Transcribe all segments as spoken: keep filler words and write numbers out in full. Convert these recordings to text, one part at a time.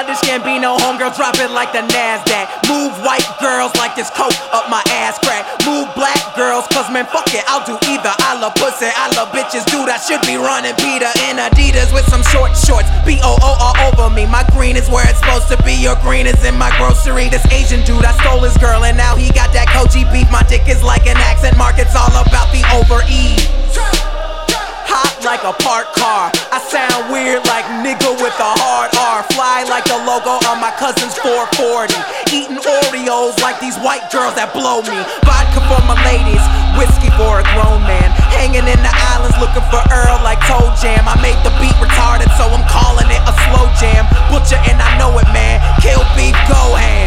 Childish Gambino, homegirl, drop it like the NASDAQ. Move white girls like this coke up my ass crack. Move black girls, cause man, fuck it, I'll do either. I love pussy, I love bitches, dude, I should be running Peter in Adidas with some short shorts. B O O all over me, my green is where it's supposed to be. Your green is in my grocery. This Asian dude, I stole his girl and now he got that Koji beef. My dick is like an accent mark, it's all about the over-ease. Hot like a parked car, I sound weird like nigga with a hard R. Fly like the logo on my cousin's four forty. Eating Oreos like these white girls that blow me. Vodka for my ladies, whiskey for a grown man. Hanging in the islands looking for Earl like Toe Jam. I made the beat retarded so I'm calling it a slow jam. Butcher and I know it, man, kill beef, go ham.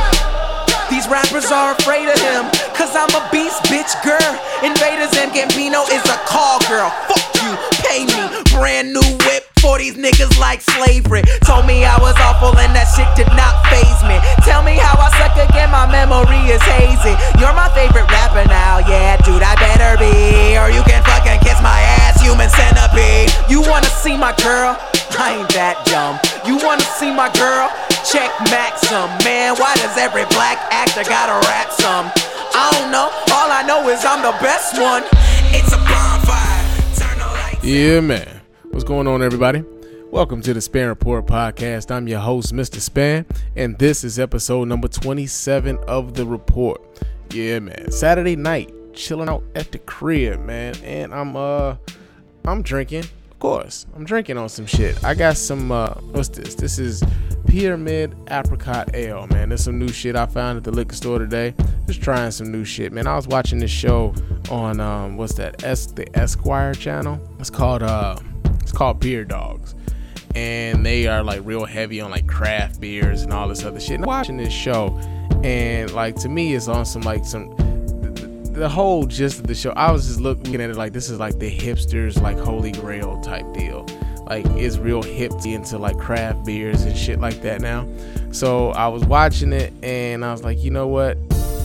These rappers are afraid of him, cause I'm a beast, bitch, girl. Invaders and Gambino is a call girl. Fuck you, pay me. Brand new whip for these niggas like slavery. Told me I was awful and that shit did not faze me. Tell me how I suck again, my memory is hazy. You're my favorite rapper now, yeah, dude, I better be. Or you can fucking kiss my ass, human centipede. You wanna see my girl? I ain't that dumb. You wanna see my girl? Check Maxim. Man, why does every black actor gotta rap some? I don't know, all I know is I'm the best one. It's a bonfire. Turn the lights. Yeah, man. What's going on, everybody? Welcome to the Span Report Podcast. I'm your host, Mister Span, and this is episode number twenty-seven of The Report. Yeah, man. Saturday night, chilling out at the crib, man, and I'm uh, I'm drinking. Of course, I'm drinking on some shit. I got some. Uh, what's this? This is Pyramid Apricot Ale, man. There's some new shit I found at the liquor store today. Just trying some new shit, man. I was watching this show on um, what's that? Es- the Esquire channel. It's called uh, it's called Beer Dogs. And they are like real heavy on like craft beers and all this other shit. And I'm watching this show, and like to me, it's on some like some the, the whole gist of the show. I was just looking at it like this is like the hipsters like holy grail type deal. Like it's real hip into like craft beers and shit like that now. So I was watching it and I was like, you know what?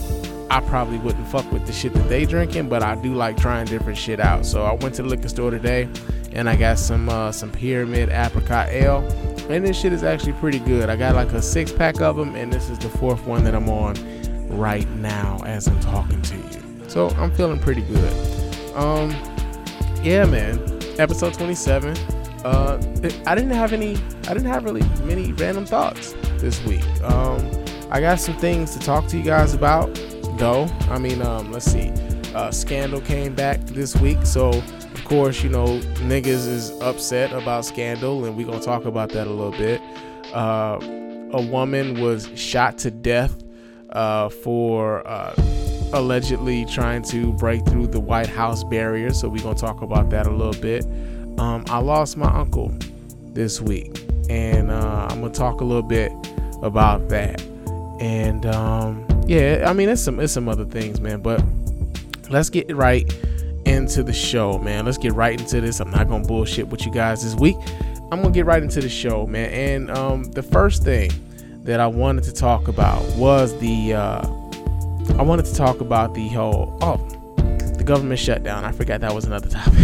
I probably wouldn't fuck with the shit that they drinking, but I do like trying different shit out. So I went to the liquor store today and I got some uh, some Pyramid Apricot Ale, and this shit is actually pretty good. I got like a six pack of them, and this is the fourth one that I'm on right now as I'm talking to you. So I'm feeling pretty good. Um, yeah, man. Episode twenty-seven. Uh, I didn't have any. I didn't have really many random thoughts this week. Um, I got some things to talk to you guys about, though. I mean, um, let's see. Uh, Scandal came back this week, so of course, you know, niggas is upset about Scandal, and we're gonna talk about that a little bit. Uh, a woman was shot to death uh, for uh, allegedly trying to break through the White House barrier, so we're gonna talk about that a little bit. Um, I lost my uncle this week, and uh, I'm gonna talk a little bit about that. And um, yeah, I mean, it's some it's some other things, man. But let's get right into the show, man. Let's get right into this. I'm not gonna bullshit with you guys this week. I'm gonna get right into the show, man. And um, the first thing that I wanted to talk about was the uh, I wanted to talk about the whole oh the government shutdown. I forgot that was another topic.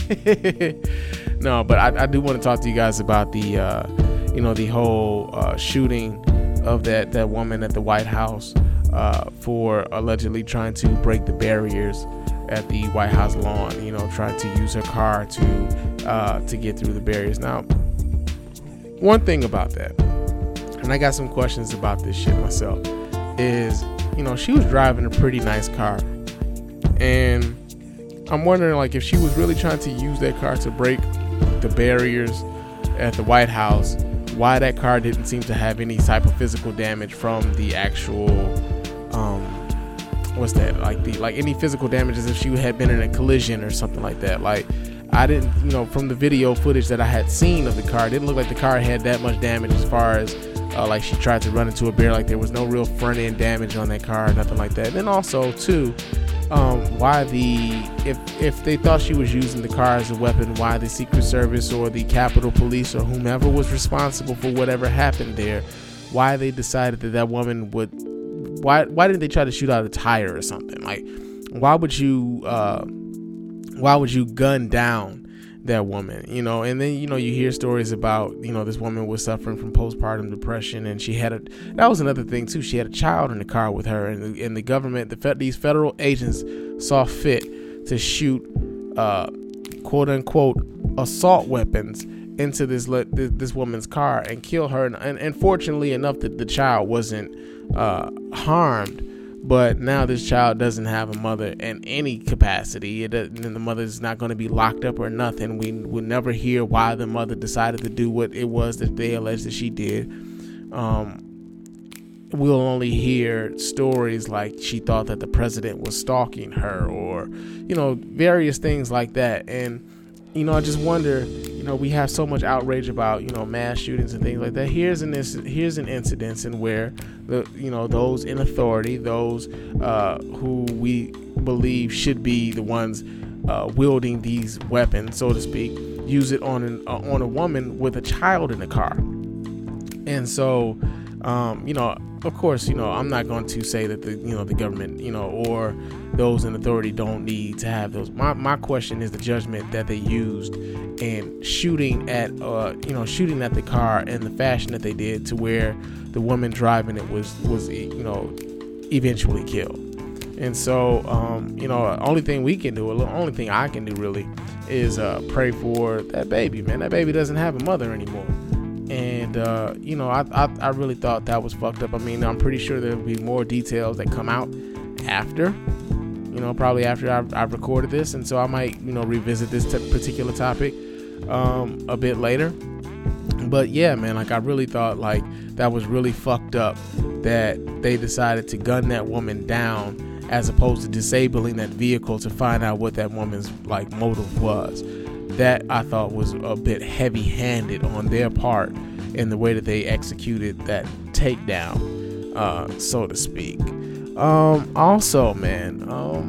No, but I, I do want to talk to you guys about the uh, you know the whole uh, shooting of that that woman at the White House uh, for allegedly trying to break the barriers at the White House lawn, you know, trying to use her car to uh, to get through the barriers. Now, one thing about that, and I got some questions about this shit myself, is, you know, she was driving a pretty nice car, and I'm wondering, like, if she was really trying to use that car to break the barriers at the White House, why that car didn't seem to have any type of physical damage from the actual um what's that like the like any physical damage as if she had been in a collision or something like that. Like, I didn't, you know, from the video footage that I had seen of the car, it didn't look like the car had that much damage as far as uh, like she tried to run into a barrier. Like, there was no real front end damage on that car, nothing like that. And then also too, um why the if if they thought she was using the car as a weapon, why the Secret Service or the Capitol Police or whomever was responsible for whatever happened there, why they decided that that woman would why why didn't they try to shoot out a tire or something? Like, why would you uh why would you gun down that woman, you know. And then, you know, you hear stories about, you know, this woman was suffering from postpartum depression, and she had a, that was another thing too, she had a child in the car with her, and the, and the government, the these federal agents saw fit to shoot uh quote unquote assault weapons into this this woman's car and kill her. And, and fortunately enough that the child wasn't uh harmed. But now this child doesn't have a mother in any capacity. It, and the mother is not going to be locked up or nothing. We will never hear why the mother decided to do what it was that they alleged that she did. Um, we'll only hear stories like she thought that the president was stalking her, or, you know, various things like that. And, you know, I just wonder, you know, we have so much outrage about, you know, mass shootings and things like that. Here's an here's an incident in where the, you know, those in authority, those uh, who we believe should be the ones uh, wielding these weapons, so to speak, use it on an uh, on a woman with a child in the car. And so, um, you know, of course, you know, I'm not going to say that the, you know, the government, you know, or those in authority don't need to have those. My my question is the judgment that they used in shooting at, uh, you know, shooting at the car in the fashion that they did, to where the woman driving it was, was, you know, eventually killed. And so, um, you know, only thing we can do, the only thing I can do really is uh, pray for that baby, man. That baby doesn't have a mother anymore. And, uh, you know, I, I I really thought that was fucked up. I mean, I'm pretty sure there'll be more details that come out after, you know, probably after I've, I've recorded this. And so I might, you know, revisit this t- particular topic um, a bit later. But yeah, man, like I really thought like that was really fucked up that they decided to gun that woman down as opposed to disabling that vehicle to find out what that woman's like motive was. That I thought was a bit heavy-handed on their part in the way that they executed that takedown, uh, so to speak. Um, also, man,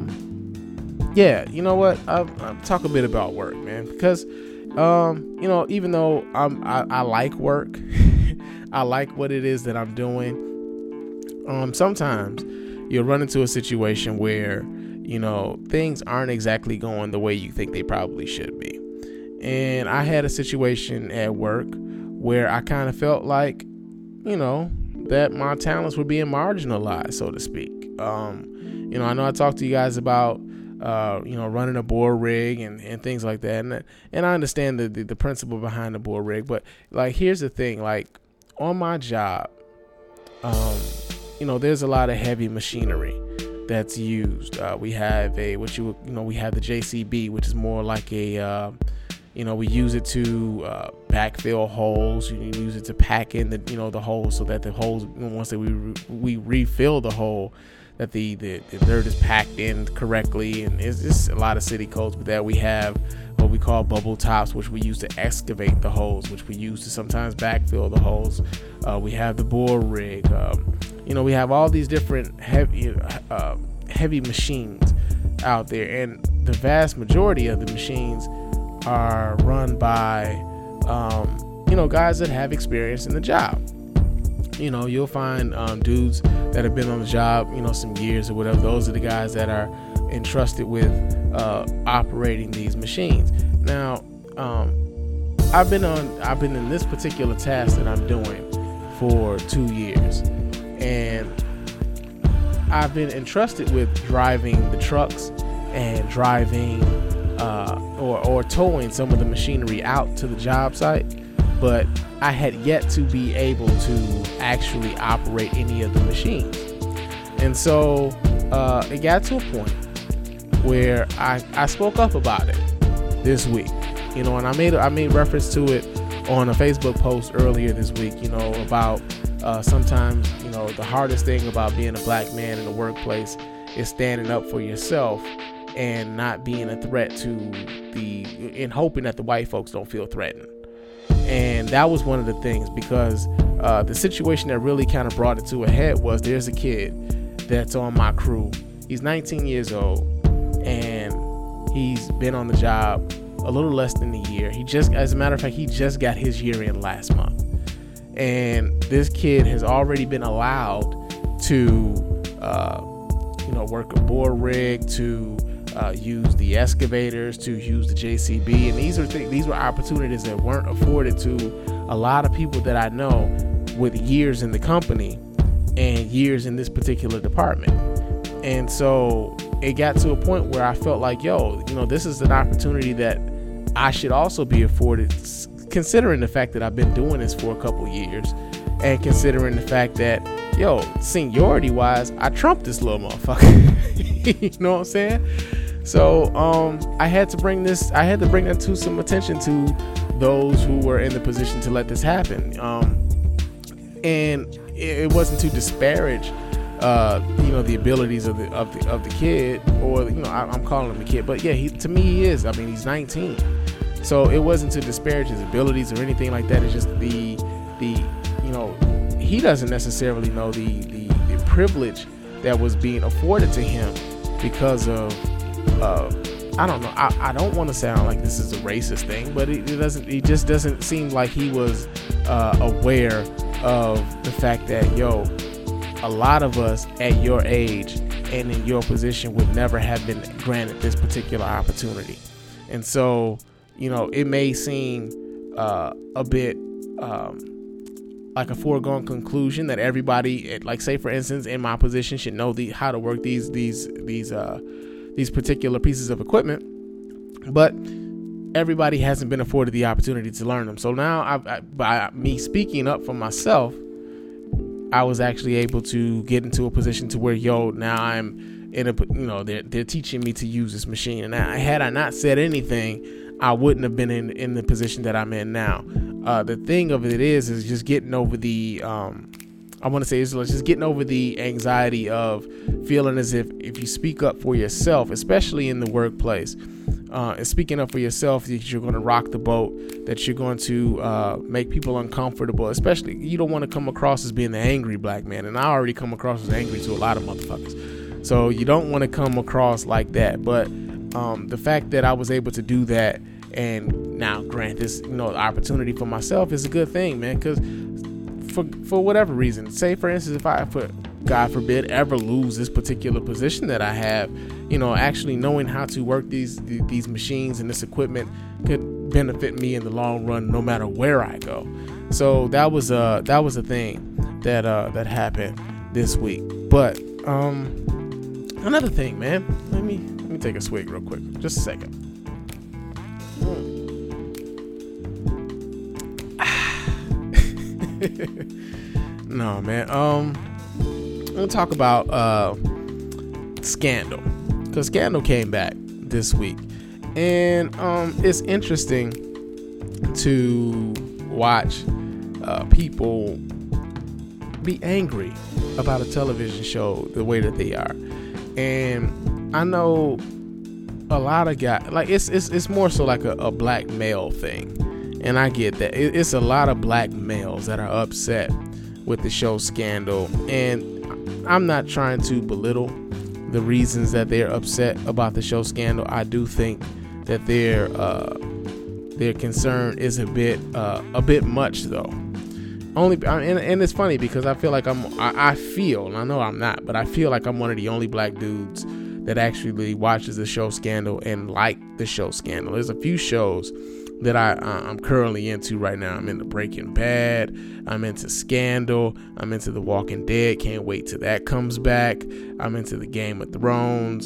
um, yeah, you know what? I'll, I'll talk a bit about work, man, because, um, you know, even though I'm, I, I like work, I like what it is that I'm doing. Um, sometimes you'll run into a situation where, you know, things aren't exactly going the way you think they probably should be. And I had a situation at work where I kind of felt like, you know, that my talents were being marginalized, so to speak. Um, you know, I know I talked to you guys about, uh, you know, running a bore rig and, and things like that. And, and I understand the, the, the principle behind the bore rig. But, like, here's the thing. Like, on my job, um, you know, there's a lot of heavy machinery that's used. Uh, we have a, what you, you know, we have the J C B, which is more like a, uh, you know, we use it to uh, backfill holes. You use it to pack in the, you know, the holes so that the holes, once that we re- we refill the hole, that the, the, the dirt is packed in correctly. And it's just a lot of city codes with that. We have what we call bubble tops, which we use to excavate the holes, which we use to sometimes backfill the holes. Uh, we have the bore rig. Um, you know, we have all these different heavy, uh, heavy machines out there, and the vast majority of the machines are run by, um, you know, guys that have experience in the job. You know, you'll find um, dudes that have been on the job, you know, some years or whatever. Those are the guys that are entrusted with uh, operating these machines. Now, um, I've been on, I've been in this particular task that I'm doing for two years, and I've been entrusted with driving the trucks and driving uh, or, or towing some of the machinery out to the job site, but I had yet to be able to actually operate any of the machines. And so uh, it got to a point where I, I spoke up about it this week, you know, and I made I made reference to it on a Facebook post earlier this week, you know, about uh, sometimes, you know, the hardest thing about being a black man in the workplace is standing up for yourself and not being a threat to the, and hoping that the white folks don't feel threatened. And that was one of the things, because uh, the situation that really kind of brought it to a head was there's a kid that's on my crew. He's nineteen years old, and he's been on the job a little less than a year. He just, as a matter of fact, he just got his year in last month. And this kid has already been allowed to, uh, you know, work a bore rig, to uh, use the excavators, to use the J C B, and these are th- these were opportunities that weren't afforded to a lot of people that I know with years in the company and years in this particular department. And so it got to a point where I felt like, yo, you know, this is an opportunity that I should also be afforded, considering the fact that I've been doing this for a couple years, and considering the fact that, yo, seniority wise, I trumped this little motherfucker. You know what I'm saying? So um, I had to bring this, I had to bring that to some attention to those who were in the position to let this happen. Um, and it, it wasn't to disparage, uh, you know, the abilities of the of the of the kid, or, you know, I, I'm calling him a kid, but yeah, he to me he is. I mean, he's nineteen, so it wasn't to disparage his abilities or anything like that. It's just the the you know, he doesn't necessarily know the the, the privilege that was being afforded to him because of. Uh, I don't know. I, I don't want to sound like this is a racist thing, but it, it doesn't. It just doesn't seem like he was uh, aware of the fact that, yo, a lot of us at your age and in your position would never have been granted this particular opportunity. And so, you know, it may seem uh, a bit um, like a foregone conclusion that everybody, like, say for instance, in my position, should know the how to work these these these uh, these particular pieces of equipment, but everybody hasn't been afforded the opportunity to learn them. So now, I, I, by me speaking up for myself, I was actually able to get into a position to where, yo, now I'm in a, you know, they're, they're teaching me to use this machine. And I, had I not said anything, I wouldn't have been in, in the position that I'm in now. Uh, the thing of it is, is just getting over the, um, I want to say is just getting over the anxiety of feeling as if if you speak up for yourself, especially in the workplace, uh, and speaking up for yourself, that you're going to rock the boat, that you're going to uh, make people uncomfortable. Especially, you don't want to come across as being the angry black man, and I already come across as angry to a lot of motherfuckers. So you don't want to come across like that. But um, the fact that I was able to do that, and now grant this, you know, opportunity for myself, is a good thing, man, because. For, for whatever reason, say for instance, if I, for God forbid, ever lose this particular position that I have, you know, actually knowing how to work these these machines and this equipment could benefit me in the long run, no matter where I go. So that was a that was a thing that uh, that happened this week. But um, another thing, man, let me let me take a swig real quick, just a second. Mm. No, man. Um, I'm gonna talk about uh, Scandal, because Scandal came back this week, and um, it's interesting to watch uh, people be angry about a television show the way that they are. And I know a lot of guys, like it's it's it's more so like a, a black male thing. And I get that. It's a lot of black males that are upset with the show Scandal. And I'm not trying to belittle the reasons that they're upset about the show Scandal. I do think that their uh, their concern is a bit uh, a bit much, though. Only and, and it's funny because I feel like I'm I, I feel and I know I'm not, but I feel like I'm one of the only black dudes that actually watches the show Scandal and like the show Scandal. There's a few shows that I, uh, I'm currently into right now. I'm into Breaking Bad. I'm into Scandal. I'm into The Walking Dead. Can't wait till that comes back. I'm into the Game of Thrones.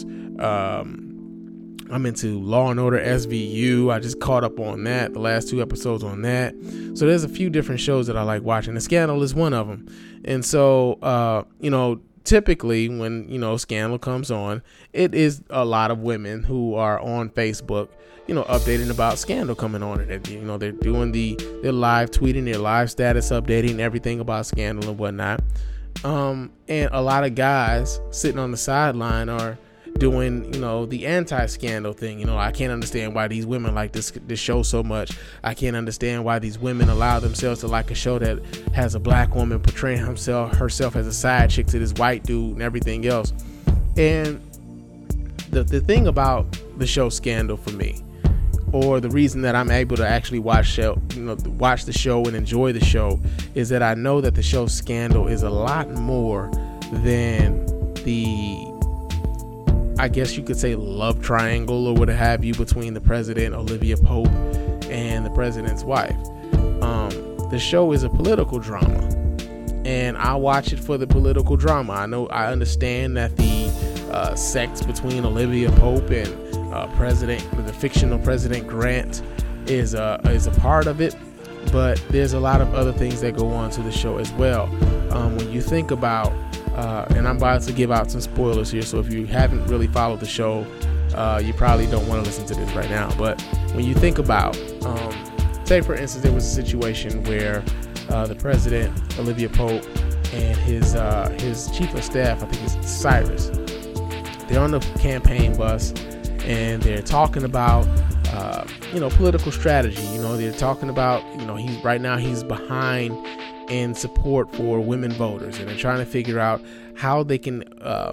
Um, I'm into Law and Order S V U. I just caught up on that, the last two episodes on that. So there's a few different shows that I like watching. The Scandal is one of them. And so, uh, you know, typically when, you know, Scandal comes on, it is a lot of women who are on Facebook, you know, updating about Scandal coming on. And, you know, they're doing the, they're live tweeting, their live status updating, everything about Scandal and whatnot. Um, and a lot of guys sitting on the sideline are doing, you know, the anti-Scandal thing. You know, I can't understand why these women like this this show so much. I can't understand why these women allow themselves to like a show that has a black woman portraying himself herself as a side chick to this white dude and everything else. And the the thing about the show Scandal for me, or the reason that I'm able to actually watch show, you know, watch the show and enjoy the show, is that I know that the show Scandal is a lot more than the I guess you could say, love triangle or what have you between the president, Olivia Pope, and the president's wife. Um, the show is a political drama, and I watch it for the political drama. I know, I understand that the uh, sex between Olivia Pope and uh, President, the fictional President Grant, is a is a part of it, but there's a lot of other things that go on to the show as well. Um, when you think about Uh, and I'm about to give out some spoilers here, so if you haven't really followed the show, uh, you probably don't want to listen to this right now. But when you think about, um, say for instance, there was a situation where uh, the president, Olivia Pope, and his uh, his chief of staff, I think it's Cyrus, they're on the campaign bus and they're talking about, uh, you know, political strategy. You know, they're talking about, you know, he's right now he's behind in support for women voters, and they're trying to figure out how they can uh,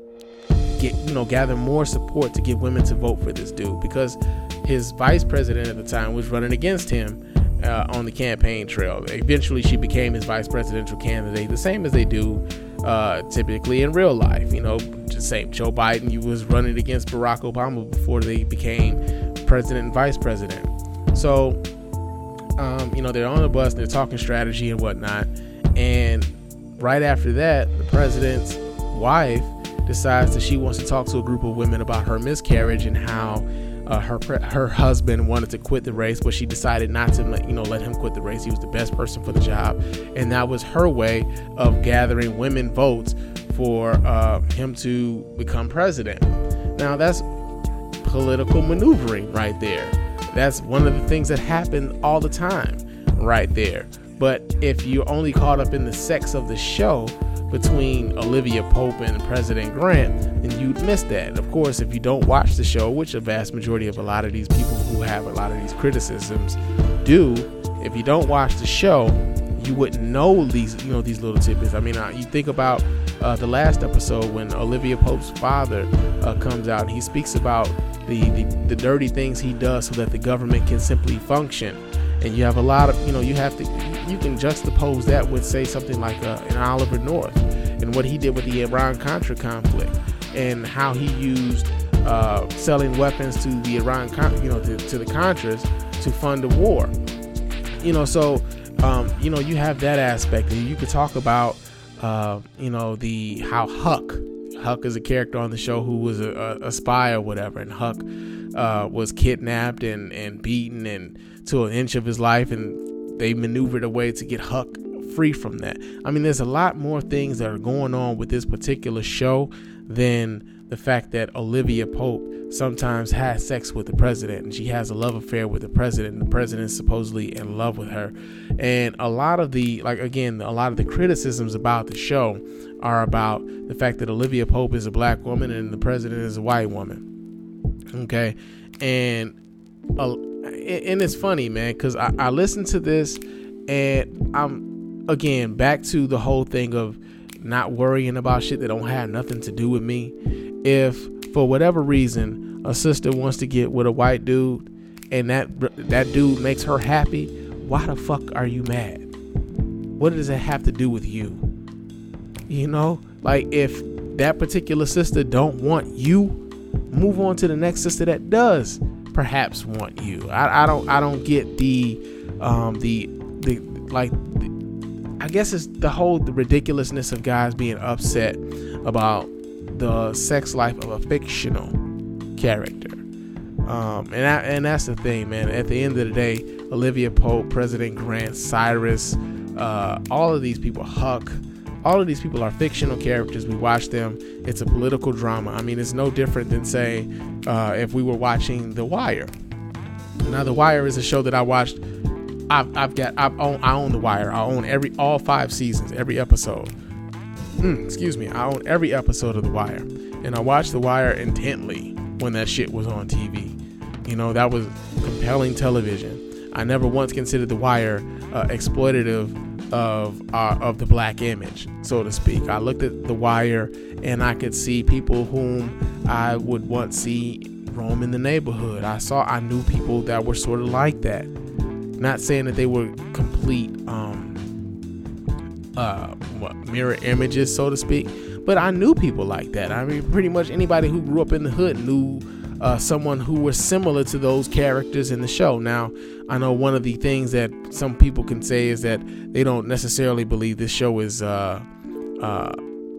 get, you know, gather more support to get women to vote for this dude, because his vice president at the time was running against him uh, on the campaign trail. Eventually, she became his vice presidential candidate, the same as they do uh, typically in real life. You know, just same Joe Biden, he was running against Barack Obama before they became president and vice president. So Um, you know, they're on the bus, they're talking strategy and whatnot, and right after that, the president's wife decides that she wants to talk to a group of women about her miscarriage and how uh, her her husband wanted to quit the race, but she decided not to, you know, let him quit the race. He was the best person for the job, and that was her way of gathering women votes for uh, him to become president. Now, that's political maneuvering right there. That's one of the things that happen all the time right there. But if you're only caught up in the sex of the show between Olivia Pope and President Grant, then you'd miss that. Of course, if you don't watch the show, which a vast majority of a lot of these people who have a lot of these criticisms do, if you don't watch the show, you wouldn't know these, you know, these little tidbits. I mean, uh, you think about uh, the last episode when Olivia Pope's father uh, comes out and he speaks about The, the the dirty things he does so that the government can simply function, and you have a lot of, you know, you have to, you can juxtapose that with, say, something like uh, an Oliver North and what he did with the Iran-Contra conflict and how he used uh, selling weapons to the Iran, you know, to, to the Contras to fund the war. You know, so um, you know, you have that aspect. You could talk about uh, you know, the how Huck. Huck is a character on the show who was a, a, a spy or whatever, and Huck uh, was kidnapped and, and beaten and to an inch of his life, and they maneuvered a way to get Huck free from that. I mean, there's a lot more things that are going on with this particular show than the fact that Olivia Pope sometimes has sex with the president, and she has a love affair with the president, and the president's supposedly in love with her. And a lot of the, like, again, a lot of the criticisms about the show are about the fact that Olivia Pope is a black woman and the president is a white woman. Okay. And, uh, and it's funny, man, because I, I listened to this and I'm, again, back to the whole thing of not worrying about shit that don't have nothing to do with me. If for whatever reason a sister wants to get with a white dude and that that dude makes her happy, why the fuck are you mad? What does it have to do with you? You know, like, if that particular sister don't want you, move on to the next sister that does perhaps want you. I, I don't I don't get the um the the like the, I guess it's the whole the ridiculousness of guys being upset about the sex life of a fictional character. Um, and I, and that's the thing, man. At the end of the day, Olivia Pope, President Grant, Cyrus, uh, all of these people, Huck, all of these people are fictional characters. We watch them. It's a political drama. I mean, it's no different than, say, uh, if we were watching The Wire. Now, The Wire is a show that I watched. I've, I've got. I've own, I own The Wire. I own every all five seasons, every episode. Mm, excuse me. I own every episode of The Wire, and I watched The Wire intently when that shit was on T V. You know, that was compelling television. I never once considered The Wire uh, exploitative of uh, of the black image, so to speak. I looked at The Wire and I could see people whom I would once see roam in the neighborhood. I saw, I knew people that were sort of like that. Not saying that they were complete, um, uh, what, mirror images, so to speak. But I knew people like that. I mean, pretty much anybody who grew up in the hood knew uh, someone who was similar to those characters in the show. Now, I know one of the things that some people can say is that they don't necessarily believe this show is, uh, uh,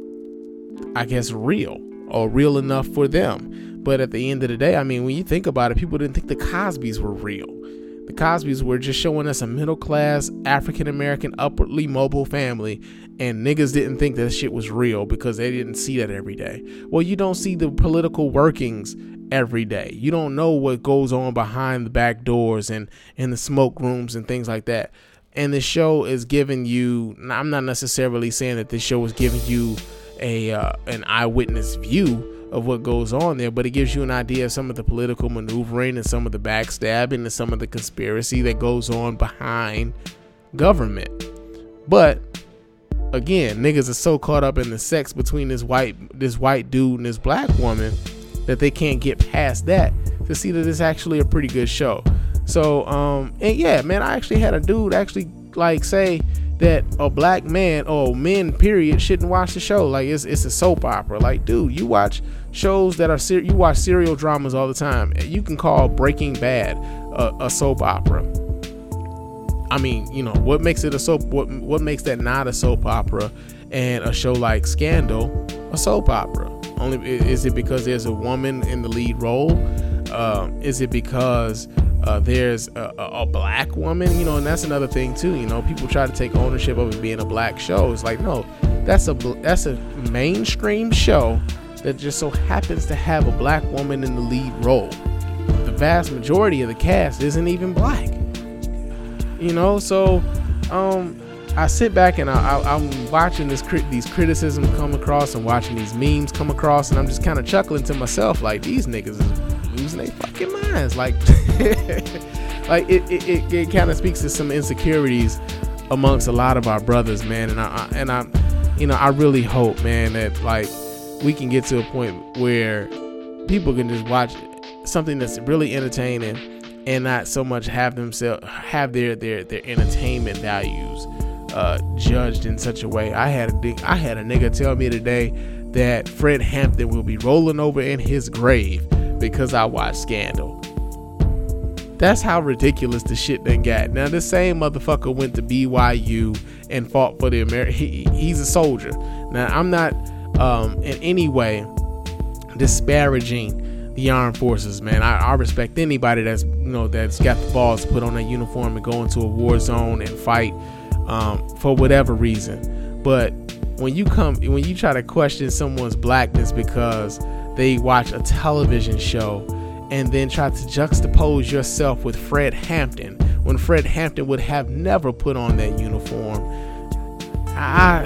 I guess, real or real enough for them. But at the end of the day, I mean, when you think about it, people didn't think the Cosbys were real. The Cosbys were just showing us a middle-class, African-American, upwardly mobile family, and niggas didn't think that shit was real because they didn't see that every day. Well, you don't see the political workings every day. You don't know what goes on behind the back doors and in the smoke rooms and things like that. And the show is giving you, I'm not necessarily saying that this show is giving you a uh, an eyewitness view of what goes on there, but it gives you an idea of some of the political maneuvering and some of the backstabbing and some of the conspiracy that goes on behind government. But again, niggas are so caught up in the sex between this white this white dude and this black woman that they can't get past that to see that it's actually a pretty good show. So um and yeah, man, I actually had a dude actually like say that a black man or men period shouldn't watch the show. Like it's it's a soap opera. Like, dude, you watch shows that are ser- you watch serial dramas all the time. You can call Breaking Bad a, a soap opera. I mean, you know, what makes it a soap what what makes that not a soap opera and a show like Scandal a soap opera? Only is it because there's a woman in the lead role? Uh, is it because Uh, there's a, a, a black woman, you know, and that's another thing too. You know, people try to take ownership of it being a black show. It's like, no, that's a that's a mainstream show that just so happens to have a black woman in the lead role. The vast majority of the cast isn't even black. You know, so um, I sit back and I, I, I'm watching this crit- these criticisms come across and watching these memes come across, and I'm just kind of chuckling to myself like, these niggas is losing their fucking minds. Like, like it, it, it, it kind of speaks to some insecurities amongst a lot of our brothers, man. And I, I and I, you know, I really hope, man, that like we can get to a point where people can just watch something that's really entertaining and not so much have themselves have their their their entertainment values uh, judged in such a way. I had a I had a nigga tell me today that Fred Hampton will be rolling over in his grave because I watched Scandal. That's how ridiculous the shit done got. Now, this same motherfucker went to B Y U and fought for the American. He, he's a soldier. Now, I'm not um, in any way disparaging the armed forces, man. I, I respect anybody that's, you know, that's got the balls to put on a uniform and go into a war zone and fight um, for whatever reason. But when you come, when you try to question someone's blackness because they watch a television show and then try to juxtapose yourself with Fred Hampton when Fred Hampton would have never put on that uniform, I,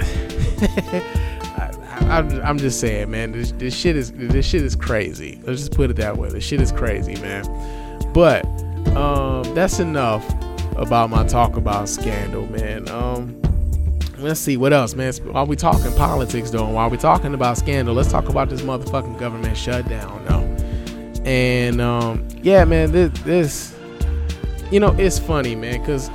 I, I I'm just saying, man, this, this shit is this shit is crazy. Let's just put it that way. This shit is crazy, man. But um, that's enough about my talk about Scandal, man. Um, let's see what else, man. While we talking politics, though, and while we talking about Scandal, let's talk about this motherfucking government shutdown, though. And um, yeah, man, this, this, you know, it's funny, man, because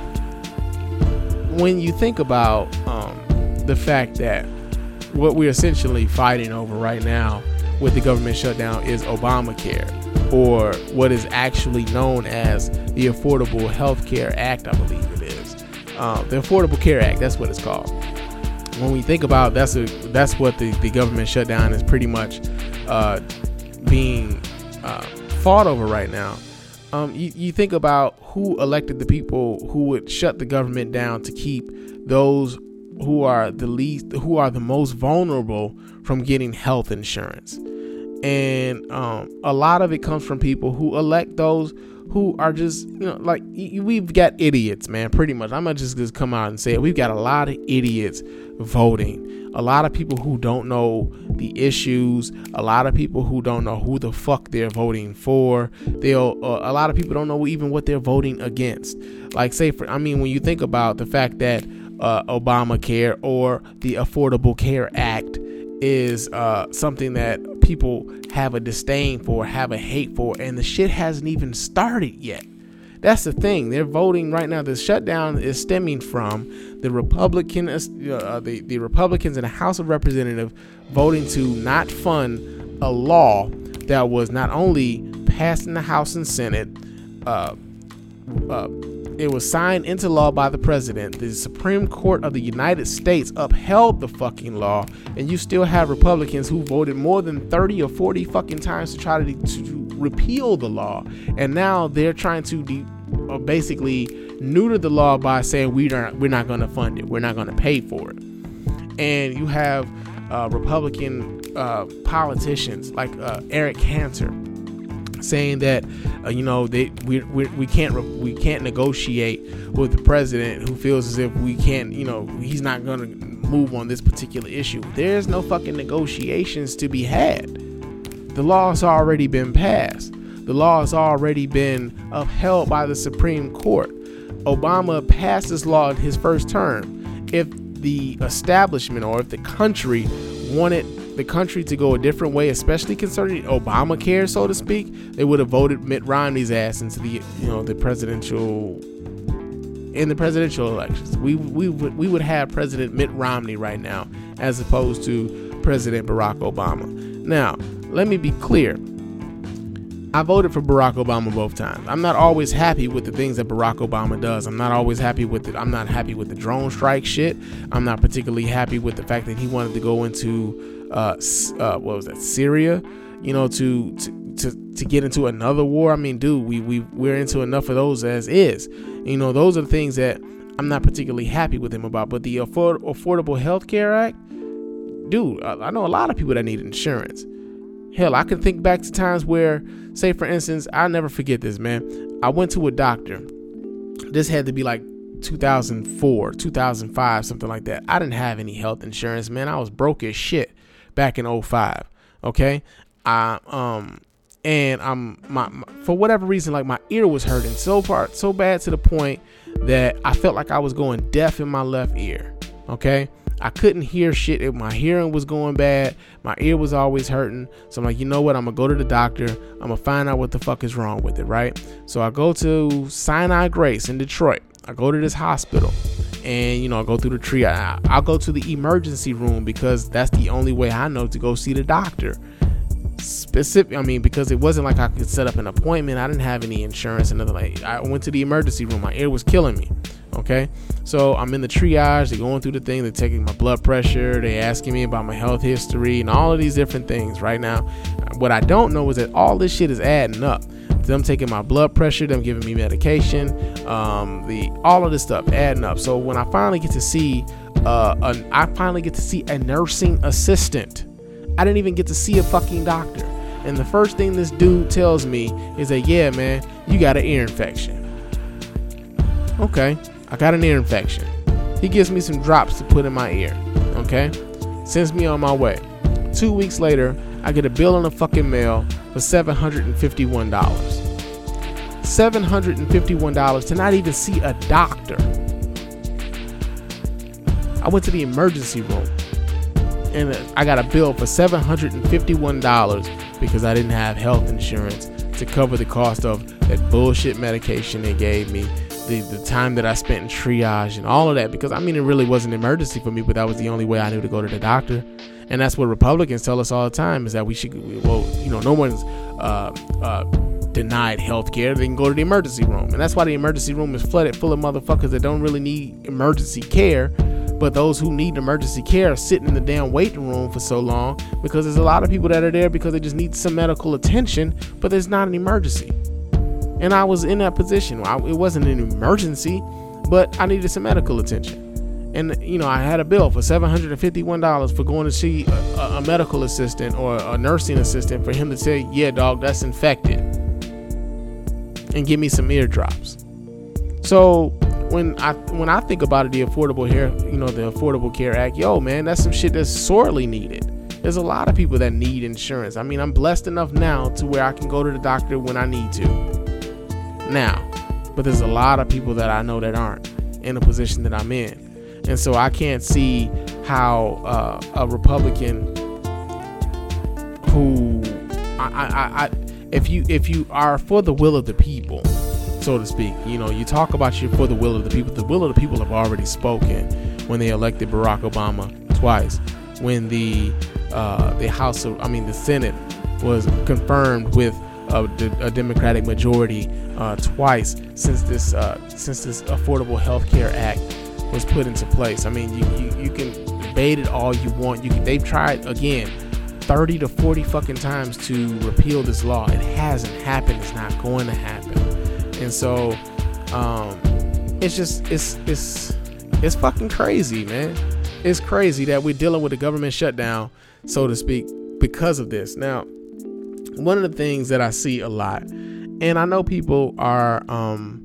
when you think about um, the fact that what we're essentially fighting over right now with the government shutdown is Obamacare, or what is actually known as the Affordable Health Care Act, I believe it is. Uh, the Affordable Care Act, that's what it's called. When we think about that's a, that's what the, the government shutdown is pretty much uh, being uh, fought over right now. Um, you, you think about who elected the people who would shut the government down to keep those who are the least, who are the most vulnerable from getting health insurance. And um, a lot of it comes from people who elect those who are just, you know, like we've got idiots, man, pretty much. I'm going to just, just come out and say it. We've got a lot of idiots voting. A lot of people who don't know the issues. A lot of people who don't know who the fuck they're voting for. They'll, uh, a lot of people don't know even what they're voting against. Like, say, for, I mean, when you think about the fact that uh, Obamacare or the Affordable Care Act is uh, something that people have a disdain for, have a hate for, and the shit hasn't even started yet. That's the thing. They're voting right now. The shutdown is stemming from the Republican, uh, the, the Republicans in the House of Representatives voting to not fund a law that was not only passed in the House and Senate, uh, uh, it was signed into law by the president. The Supreme Court of the United States upheld the fucking law, and you still have Republicans who voted more than thirty or forty fucking times to try to, to repeal the law. And now they're trying to de- uh, basically neuter the law by saying we don't, we're not going to fund it. We're not going to pay for it. And you have uh, Republican uh, politicians like uh, Eric Cantor saying that uh, you know they we, we we can't re- we can't negotiate with the president who feels as if we can't, you know, he's not going to move on this particular issue. There's no fucking negotiations to be had. The law has already been passed. The law has already been upheld by the Supreme Court. Obama passed this law in his first term. If the establishment or if the country wanted the country to go a different way, especially concerning Obamacare, so to speak, they would have voted Mitt Romney's ass into the, you know, the presidential in the presidential elections. We we would we would have President Mitt Romney right now, as opposed to President Barack Obama. Now, let me be clear. I voted for Barack Obama both times. I'm not always happy with the things that Barack Obama does. I'm not always happy with it. I'm not happy with the drone strike shit. I'm not particularly happy with the fact that he wanted to go into uh, uh what was that, Syria, you know, to to to, to get into another war. I mean, dude, we we we're into enough of those as is. You know, those are the things that I'm not particularly happy with him about. But the Afford- Affordable Health Care Act, dude, I know a lot of people that need insurance. Hell, I can think back to times where, say for instance, I'll never forget this, man. I went to a doctor. This had to be like two thousand four, two thousand five, something like that. I didn't have any health insurance, man. I was broke as shit back in oh five. Okay. I, um, and I'm my, my for whatever reason, like my ear was hurting so far, so bad to the point that I felt like I was going deaf in my left ear. Okay. I couldn't hear shit. My hearing was going bad. My ear was always hurting. So I'm like, you know what? I'm going to go to the doctor. I'm going to find out what the fuck is wrong with it, right? So I go to Sinai Grace in Detroit. I go to this hospital and, you know, I go through the triage. I'll go to the emergency room because that's the only way I know to go see the doctor. Specific, I mean, because it wasn't like I could set up an appointment. I didn't have any insurance and nothing. Like, I went to the emergency room. My ear was killing me. Okay, so I'm in the triage. They're going through the thing. They're taking my blood pressure. They're asking me about my health history and all of these different things right now. What I don't know is that all this shit is adding up. Them taking my blood pressure, them giving me medication, um, the all of this stuff adding up. So when I finally get to see, uh, a, I finally get to see a nursing assistant. I didn't even get to see a fucking doctor. And the first thing this dude tells me is that, yeah, man, you got an ear infection. Okay. I got an ear infection. He gives me some drops to put in my ear. Okay. Sends me on my way. Two weeks later, I get a bill in the fucking mail for seven hundred fifty-one dollars. seven hundred fifty-one dollars to not even see a doctor. I went to the emergency room and I got a bill for seven hundred fifty-one dollars because I didn't have health insurance to cover the cost of that bullshit medication they gave me. The, the time that I spent in triage and all of that, because I mean, it really wasn't an emergency for me, but that was the only way I knew to go to the doctor. And that's what Republicans tell us all the time, is that we should, well, you know, no one's uh, uh, denied health care. They can go to the emergency room. And that's why the emergency room is flooded full of motherfuckers that don't really need emergency care. But those who need emergency care are sitting in the damn waiting room for so long, because there's a lot of people that are there because they just need some medical attention, but there's not an emergency. And I was in that position. I, it wasn't an emergency, but I needed some medical attention. And, you know, I had a bill for seven hundred fifty-one dollars for going to see a, a medical assistant or a nursing assistant for him to say, yeah, dog, that's infected, and give me some ear drops. So when I when I think about it, the Affordable Care, you know, the Affordable Care Act, yo, man, that's some shit that's sorely needed. There's a lot of people that need insurance. I mean, I'm blessed enough now to where I can go to the doctor when I need to. Now, but there's a lot of people that I know that aren't in a position that I'm in, and so I can't see how uh, a Republican who I, I, I if you if you are for the will of the people, so so to speak. You know, you talk about you for the will of the people. The will of the people have already spoken when they elected Barack Obama twice. When the uh, the House of, I mean, the Senate was confirmed with a, a Democratic majority uh, twice since this uh, since this Affordable Health Care Act was put into place. I mean, you you, you can debate it all you want. You can, they've tried again thirty to forty fucking times to repeal this law. It hasn't happened. It's not going to happen. And so um, it's just it's it's it's fucking crazy, man. It's crazy that we're dealing with a government shutdown, so to speak, because of this. Now, one of the things that I see a lot, and I know people are, um,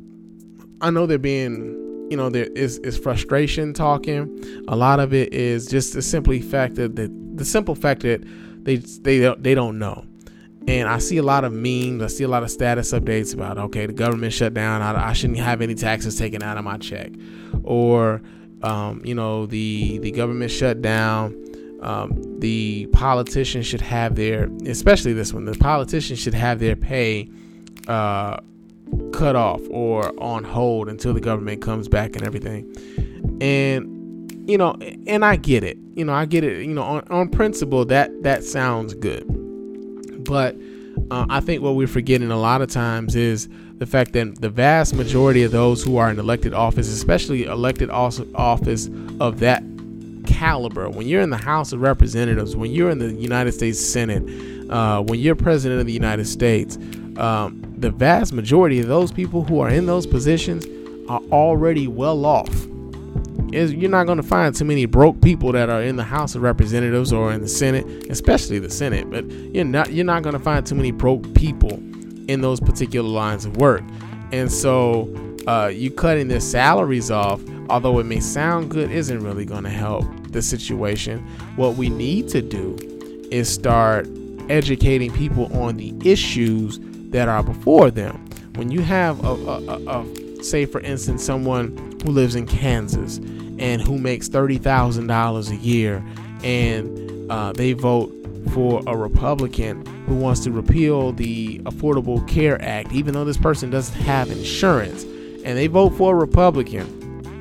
I know they're being, you know, there is, is frustration talking. A lot of it is just the simply fact that the, the simple fact that they they don't, they don't know. And I see a lot of memes. I see a lot of status updates about, okay, the government shut down. I, I shouldn't have any taxes taken out of my check, or um, you know, the the government shut down. Um, the politicians should have their, especially this one, the politicians should have their pay uh, cut off or on hold until the government comes back and everything. And, you know, and I get it, you know, I get it, you know, on, on principle, that, that sounds good. But uh, I think what we're forgetting a lot of times is the fact that the vast majority of those who are in elected office, especially elected office of that caliber, when you're in the House of Representatives, when you're in the United States Senate, uh, when you're president of the United States, um, the vast majority of those people who are in those positions are already well off. Is you're not going to find too many broke people that are in the House of Representatives or in the Senate, especially the Senate. But you're not you're not going to find too many broke people in those particular lines of work. And so uh, you cutting their salaries off, although it may sound good, isn't really going to help the situation. What we need to do is start educating people on the issues that are before them. When you have a, a, a, a say, for instance, someone who lives in Kansas and who makes thirty thousand dollars a year, and uh, they vote for a Republican who wants to repeal the Affordable Care Act, even though this person doesn't have insurance, and they vote for a Republican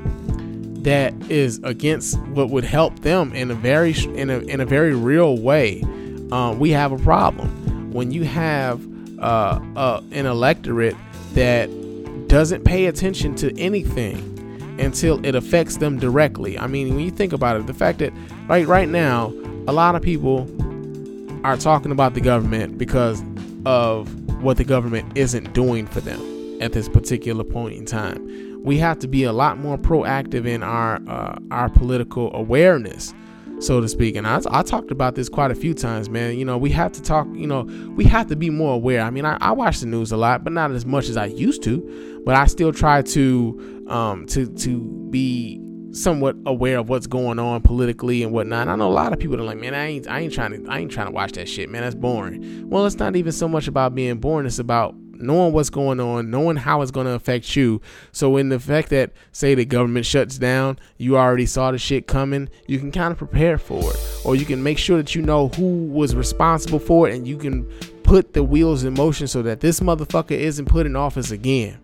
that is against what would help them in a very in a in a very real way, um, we have a problem. When you have uh, uh, an electorate that doesn't pay attention to anything until it affects them directly. I mean, when you think about it, the fact that right right now, a lot of people are talking about the government because of what the government isn't doing for them at this particular point in time. We have to be a lot more proactive in our uh, our political awareness, so to speak. And I, I talked about this quite a few times, man. You know, we have to talk, you know, we have to be more aware. I mean, I, I watch the news a lot, but not as much as I used to. But I still try to um, to to be somewhat aware of what's going on politically and whatnot. I know a lot of people are like, man, I ain't I ain't trying to I ain't trying to watch that shit, man. That's boring. Well, it's not even so much about being boring. It's about knowing what's going on, knowing how it's going to affect you. So in the fact that, say, the government shuts down, you already saw the shit coming, you can kind of prepare for it, or you can make sure that you know who was responsible for it, and you can put the wheels in motion so that this motherfucker isn't put in office again.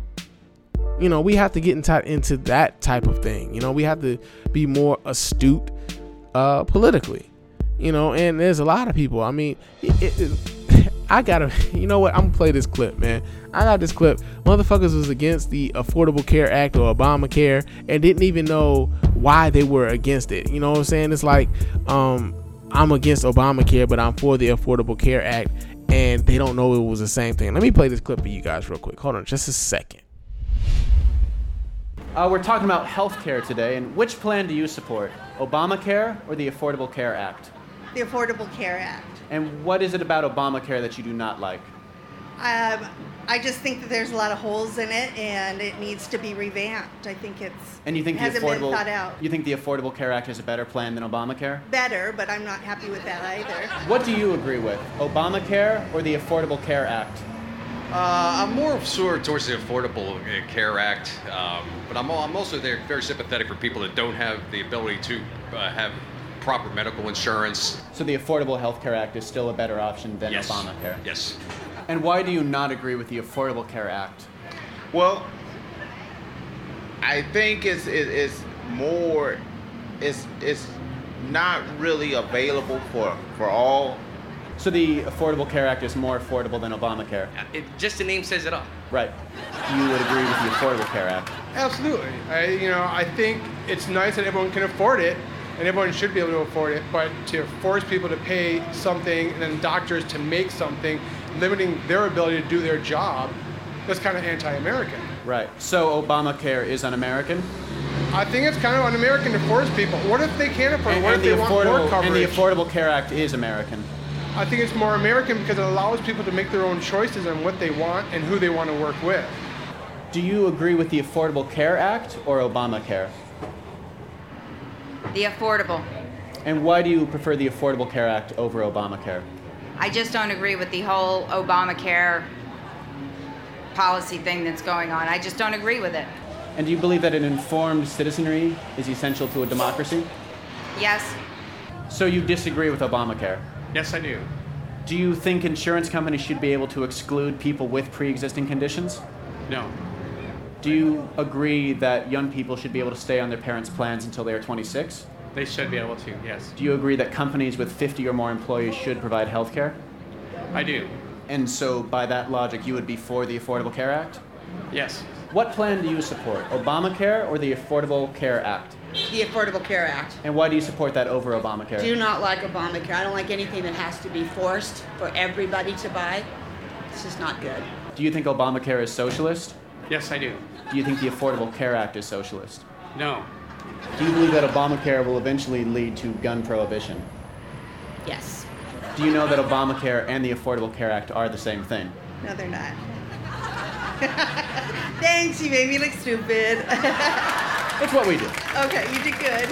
You know, we have to get into, into that type of thing. You know, we have to be more astute uh, politically, you know, and there's a lot of people. I mean, it, it, it, I gotta, you know what? I'm gonna play this clip, man. I got this clip. Motherfuckers was against the Affordable Care Act or Obamacare and didn't even know why they were against it. You know what I'm saying? It's like, um, I'm against Obamacare, but I'm for the Affordable Care Act, and they don't know it was the same thing. Let me play this clip for you guys real quick. Hold on just a second. Uh, we're talking about healthcare today, and which plan do you support? Obamacare or the Affordable Care Act? The Affordable Care Act. And what is it about Obamacare that you do not like? Um, I just think that there's a lot of holes in it, and it needs to be revamped. I think it's and you think hasn't the affordable, been thought out. You think the Affordable Care Act is a better plan than Obamacare? Better, but I'm not happy with that either. What do you agree with, Obamacare or the Affordable Care Act? Uh, I'm more sort of towards the Affordable Care Act, um, but I'm, I'm also there very sympathetic for people that don't have the ability to uh, have proper medical insurance. So the Affordable Health Care Act is still a better option than yes. Obamacare? Yes. And why do you not agree with the Affordable Care Act? Well, I think it's it, it's more it's it's not really available for for all. So the Affordable Care Act is more affordable than Obamacare. It, just the name says it all. Right. You would agree with the Affordable Care Act. Absolutely. I, you know, I think it's nice that everyone can afford it, and everyone should be able to afford it. But to force people to pay something and then doctors to make something, limiting their ability to do their job, that's kind of anti-American. Right. So Obamacare is un-American? I think it's kind of un-American to force people. What if they can't afford it? And, What and if the they want more affordable coverage? and the Affordable Care Act is American. I think it's more American because it allows people to make their own choices on what they want and who they want to work with. Do you agree with the Affordable Care Act or Obamacare? The affordable. And why do you prefer the Affordable Care Act over Obamacare? I just don't agree with the whole Obamacare policy thing that's going on. I just don't agree with it. And do you believe that an informed citizenry is essential to a democracy? Yes. So you disagree with Obamacare? Yes, I do. Do you think insurance companies should be able to exclude people with pre-existing conditions? No. Do you agree that young people should be able to stay on their parents' plans until they are twenty-six? They should be able to, yes. Do you agree that companies with fifty or more employees should provide health care? I do. And so by that logic, you would be for the Affordable Care Act? Yes. What plan do you support, Obamacare or the Affordable Care Act? The Affordable Care Act. And why do you support that over Obamacare? Do not like Obamacare. I don't like anything that has to be forced for everybody to buy. This is not good. Do you think Obamacare is socialist? Yes, I do. Do you think the Affordable Care Act is socialist? No. Do you believe that Obamacare will eventually lead to gun prohibition? Yes. Do you know that Obamacare and the Affordable Care Act are the same thing? No, they're not. Thanks, you made me look stupid. It's what we do. Okay, you did good.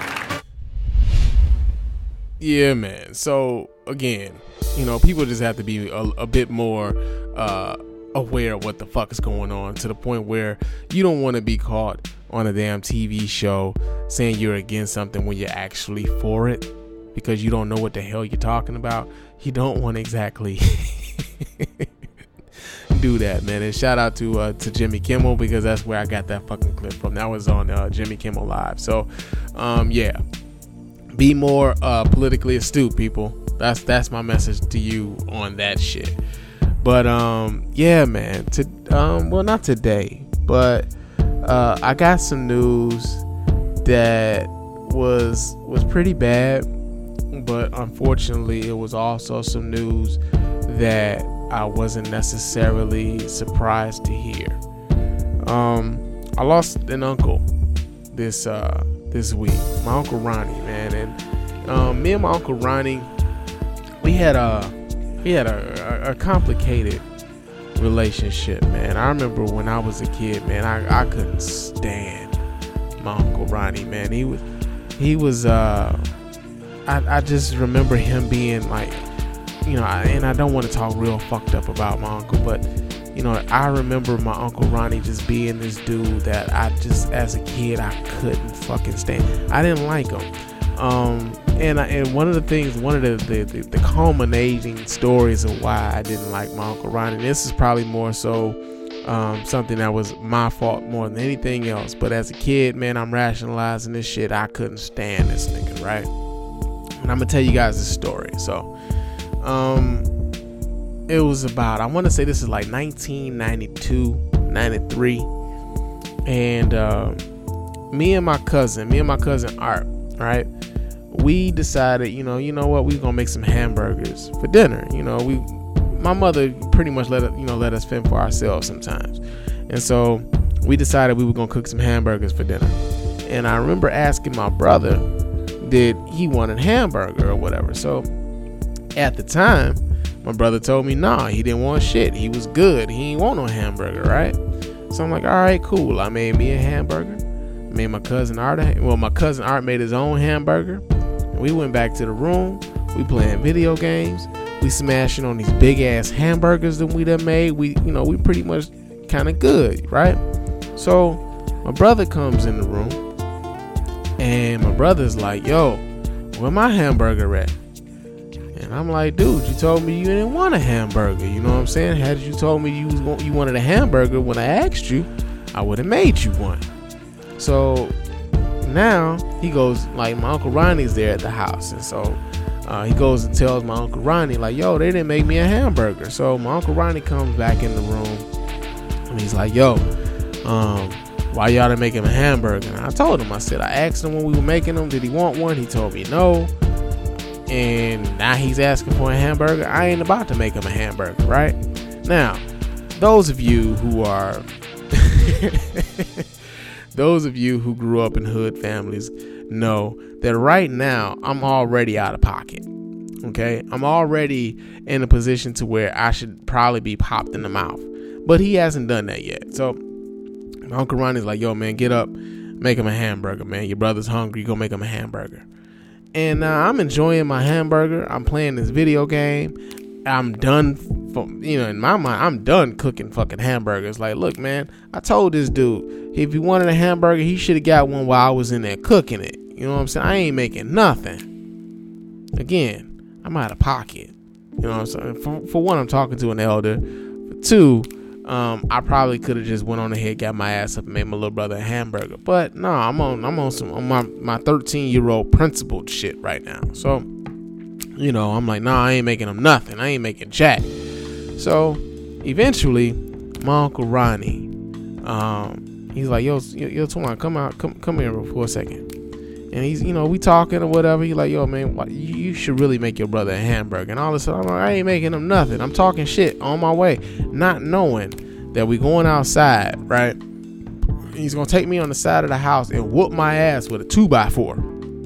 Yeah, man. So again, you know, people just have to be a, a bit more uh, aware of what the fuck is going on, to the point where you don't want to be caught on a damn T V show saying you're against something when you're actually for it, because you don't know what the hell you're talking about. You don't want to exactly do that, man. And shout out to uh, to Jimmy Kimmel, because that's where I got that fucking clip from. That was on uh, Jimmy Kimmel Live. So um yeah, be more uh politically astute, people. That's that's my message to you on that shit. But um yeah, man, to um well, not today, but uh I got some news that was was pretty bad, but unfortunately it was also some news that I wasn't necessarily surprised to hear. Um, I lost an uncle this uh, this week, my Uncle Ronnie, man, and um, me and my Uncle Ronnie, we had a we had a, a, a complicated relationship, man. I remember when I was a kid, man, I, I couldn't stand my Uncle Ronnie, man. He was he was uh, I I just remember him being like, you know, and I don't want to talk real fucked up about my uncle, but, you know, I remember my Uncle Ronnie just being this dude that I just, as a kid, I couldn't fucking stand. I didn't like him. Um, and I, and one of the things, one of the, the, the, the culminating stories of why I didn't like my Uncle Ronnie, and this is probably more so um, something that was my fault more than anything else, but as a kid, man, I'm rationalizing this shit. I couldn't stand this nigga, right? And I'm going to tell you guys this story. So, Um, it was about, I want to say this is like nineteen ninety-two, ninety-three, and uh, me and my cousin, me and my cousin Art, right? We decided, you know, you know what, we were gonna make some hamburgers for dinner. You know, we, my mother pretty much let it, you know, let us fend for ourselves sometimes, and so we decided we were gonna cook some hamburgers for dinner. And I remember asking my brother, did he want a hamburger or whatever? So at the time, my brother told me, nah, he didn't want shit. He was good. He ain't want no hamburger, right? So I'm like, all right, cool. I made me a hamburger. Made my cousin Art, a, well, my cousin Art made his own hamburger. And we went back to the room. We playing video games. We smashing on these big ass hamburgers that we done made. We, you know, we pretty much kind of good, right? So my brother comes in the room, and my brother's like, yo, where my hamburger at? And I'm like, dude, you told me you didn't want a hamburger. You know what I'm saying? Had you told me you was you wanted a hamburger when I asked you, I would have made you one. So now he goes, like, my Uncle Ronnie's there at the house. And so uh, he goes and tells my Uncle Ronnie, like, yo, they didn't make me a hamburger. So my Uncle Ronnie comes back in the room and he's like, yo, um, why y'all didn't make him a hamburger? And I told him, I said, I asked him when we were making them, did he want one? He told me no. And now he's asking for a hamburger. I ain't about to make him a hamburger, right? Now, those of you who are those of you who grew up in hood families know that right now I'm already out of pocket. Okay, I'm already in a position to where I should probably be popped in the mouth, but he hasn't done that yet. So my Uncle Ronnie's like, yo, man, get up, make him a hamburger, man. Your brother's hungry, go make him a hamburger. And uh, I'm enjoying my hamburger. I'm playing this video game. I'm done, for, you know, in my mind, I'm done cooking fucking hamburgers. Like, look, man, I told this dude, if he wanted a hamburger, he should have got one while I was in there cooking it. You know what I'm saying? I ain't making nothing. Again, I'm out of pocket. You know what I'm saying? For, for one, I'm talking to an elder. For two, um, I probably could have just went on ahead, got my ass up, and made my little brother a hamburger. But no, I'm on, I'm on some, on my my thirteen year old principled shit right now. So, you know, I'm like, nah, I ain't making him nothing. I ain't making jack. So, eventually, my Uncle Ronnie, um, he's like, yo, yo, yo, Twan, come out, come, come here for a second. And he's, you know, we talking or whatever. He's like, yo, man, what, you, you should really make your brother a hamburger. And all of a sudden, I'm like, I ain't making him nothing. I'm talking shit on my way, not knowing that we going outside, right? He's going to take me on the side of the house and whoop my ass with a two by four.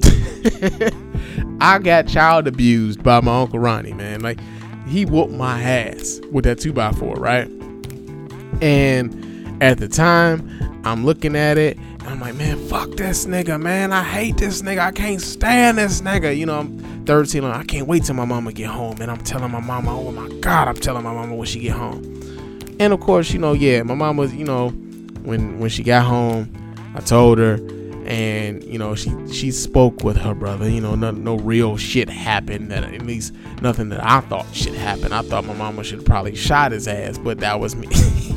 I got child abused by my Uncle Ronnie, man. Like, he whooped my ass with that two by four, right? And at the time, I'm looking at it. I'm like, man, fuck this nigga, man. I hate this nigga. I can't stand this nigga. You know, I'm thirteen. I can't wait till my mama get home. And I'm telling my mama, oh my God, I'm telling my mama when she get home. And of course, you know, yeah, my mama, you know, when when she got home, I told her, and you know, she she spoke with her brother. You know, no, no real shit happened. That at least nothing that I thought should happen. I thought my mama should have probably shot his ass, but that was me.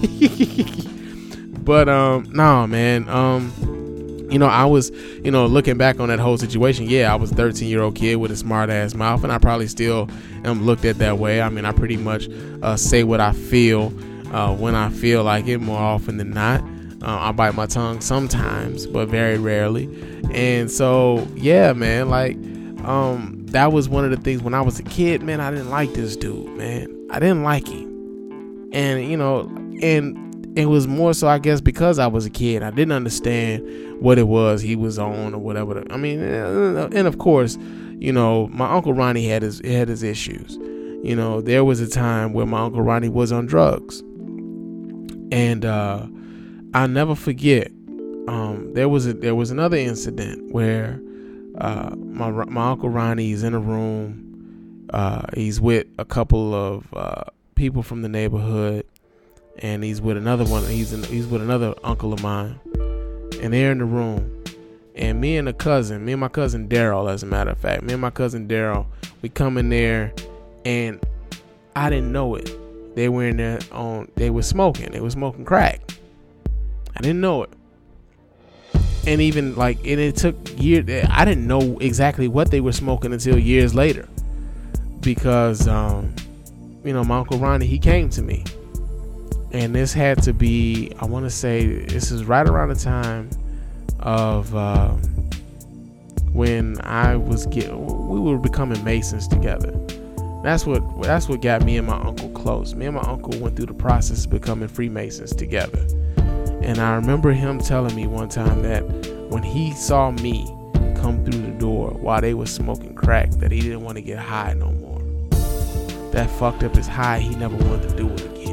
But um no man um you know, I was, you know, looking back on that whole situation, yeah, I was a thirteen year old kid with a smart ass mouth, and I probably still am looked at that way. I mean, I pretty much uh say what I feel uh when I feel like it, more often than not. uh, I bite my tongue sometimes, but very rarely. And so yeah, man, like um that was one of the things when I was a kid, man. I didn't like this dude, man. I didn't like him. And you know, and it was more so, I guess, because I was a kid. I didn't understand what it was he was on or whatever. I mean, and of course, you know, my Uncle Ronnie had his had his issues. You know, there was a time where my Uncle Ronnie was on drugs, and uh, I'll never forget. Um, there was a, there was another incident where uh, my my Uncle Ronnie is in a room. Uh, he's with a couple of uh, people from the neighborhood. And he's with another one. He's in, he's with another uncle of mine, and they're in the room. And me and a cousin, me and my cousin Daryl, as a matter of fact, me and my cousin Daryl, we come in there, and I didn't know it. They were in there on. They were smoking. They were smoking crack. I didn't know it. And even like, and it took years. I didn't know exactly what they were smoking until years later, because um, you know, my Uncle Ronnie, he came to me. And this had to be, I want to say, this is right around the time of uh, when I was getting, we were becoming Masons together. That's what that's what got me and my uncle close. Me and my uncle went through the process of becoming Freemasons together. And I remember him telling me one time that when he saw me come through the door while they were smoking crack, that he didn't want to get high no more. That fucked up his high. He never wanted to do it again.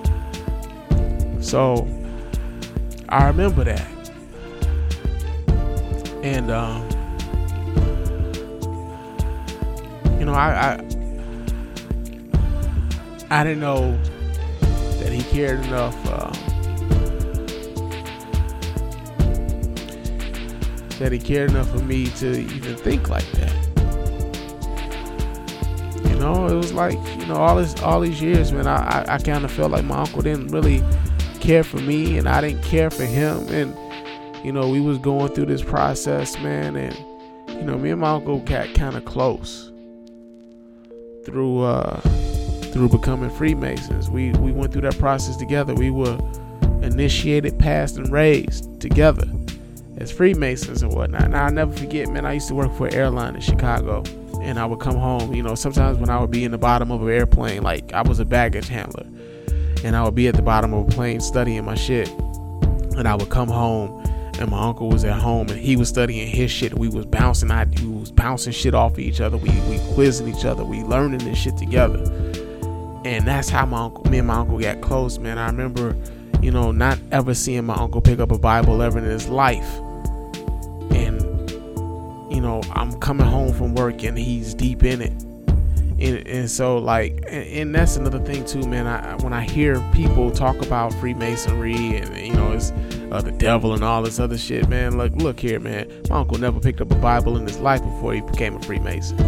So I remember that. And um, you know, I, I I didn't know that he cared enough uh, that he cared enough for me to even think like that. You know, it was like, you know, all this, all these years, man, I, I, I kind of felt like my uncle didn't really care for me, and I didn't care for him. And, you know, we was going through this process, man, and, you know, me and my uncle got kind of close through, uh, through becoming Freemasons. We, we went through that process together. We were initiated, passed, and raised together as Freemasons and whatnot. Now, I'll never forget, man, I used to work for an airline in Chicago, and I would come home, you know, sometimes when I would be in the bottom of an airplane, like I was a baggage handler, and I would be at the bottom of a plane studying my shit, and I would come home, and my uncle was at home, and he was studying his shit. We was bouncing, I we was bouncing shit off of each other. We we quizzing each other. We learning this shit together, and that's how my uncle, me and my uncle got close, man. I remember, you know, not ever seeing my uncle pick up a Bible ever in his life. And, you know, I'm coming home from work and he's deep in it. And, and so, like, and, and that's another thing, too, man. I, when I hear people talk about Freemasonry and, you know, it's uh, the devil and all this other shit, man, look, look here, man. My uncle never picked up a Bible in his life before he became a Freemason.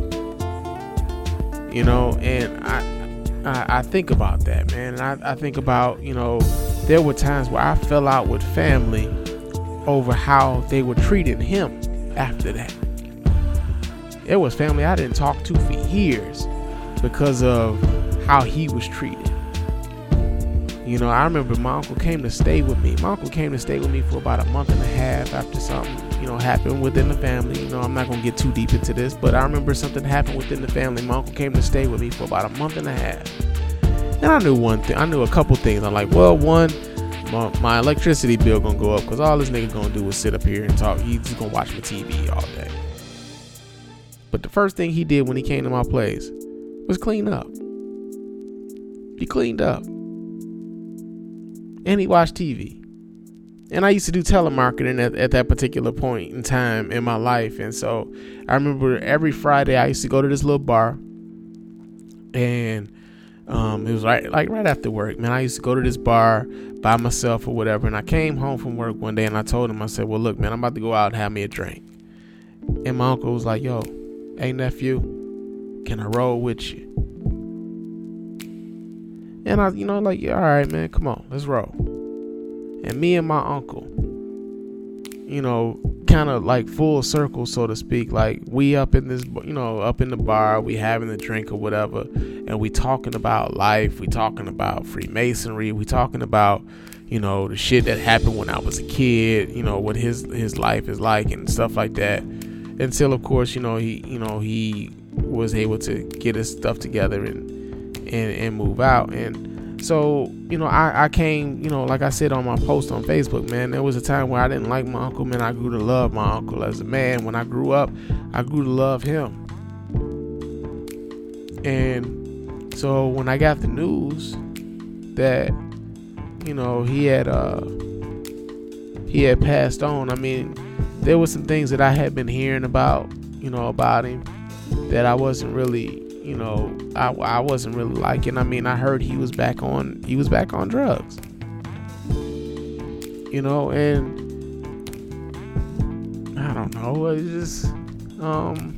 You know, and I. I, I think about that, man. And I, I think about, you know, there were times where I fell out with family over how they were treating him after that. It was family I didn't talk to for years because of how he was treated. You know, I remember my uncle came to stay with me. My uncle came to stay with me for about a month and a half after something, you know, happened within the family. You know, I'm not going to get too deep into this, but I remember something happened within the family. My uncle came to stay with me for about a month and a half. And I knew one thing. I knew a couple things. I'm like, well, one, my, my electricity bill going to go up because all this nigga going to do is sit up here and talk. He's just going to watch my T V all day. But the first thing he did when he came to my place was clean up. He cleaned up. And he watched T V. And I used to do telemarketing at, at that particular point in time in my life. And so I remember every Friday I used to go to this little bar. And um, it was right, like right after work, man. I used to go to this bar by myself or whatever. And I came home from work one day and I told him, I said, well, look, man, I'm about to go out and have me a drink. And my uncle was like, yo, hey, nephew, can I roll with you? And I, you know, like, yeah, all right, man, come on, let's roll. And me and my uncle, you know, kind of like full circle, so to speak. Like we up in this, you know, up in the bar, we having a drink or whatever. And we talking about life. We talking about Freemasonry. We talking about, you know, the shit that happened when I was a kid, you know, what his, his life is like and stuff like that. Until, of course, you know, he, you know, he was able to get his stuff together and, And, and move out. And so, you know, I, I came, you know, like I said on my post on Facebook, man, there was a time where I didn't like my uncle, man. I grew to love my uncle as a man. When I grew up, I grew to love him. And so when I got the news that, you know, he had uh he had passed on, I mean, there were some things that I had been hearing about, you know, about him that I wasn't really, you know, I, I wasn't really liking. I mean, I heard he was back on, he was back on drugs, you know, and I don't know, it's just, um,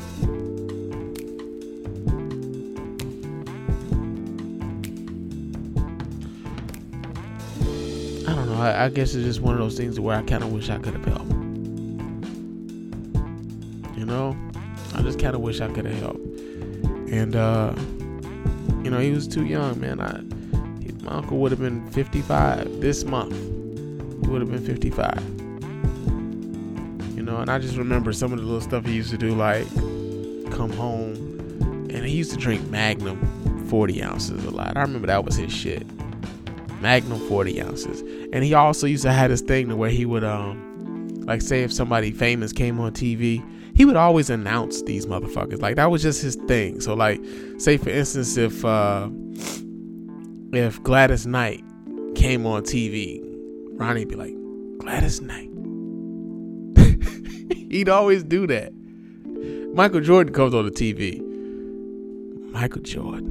I don't know, I, I guess it's just one of those things where I kind of wish I could have helped, you know, I just kind of wish I could have helped. And, uh, you know, he was too young, man. I, he, my uncle would have been fifty-five this month. He would have been fifty-five. You know, and I just remember some of the little stuff he used to do, like come home. And he used to drink Magnum forty ounces a lot. I remember that was his shit. Magnum forty ounces. And he also used to have this thing to where he would, um, like, say if somebody famous came on T V, he would always announce these motherfuckers. Like, that was just his thing. So, like, say, for instance, if uh, if Gladys Knight came on T V, Ronnie'd be like, Gladys Knight. He'd always do that. Michael Jordan comes on the T V. Michael Jordan.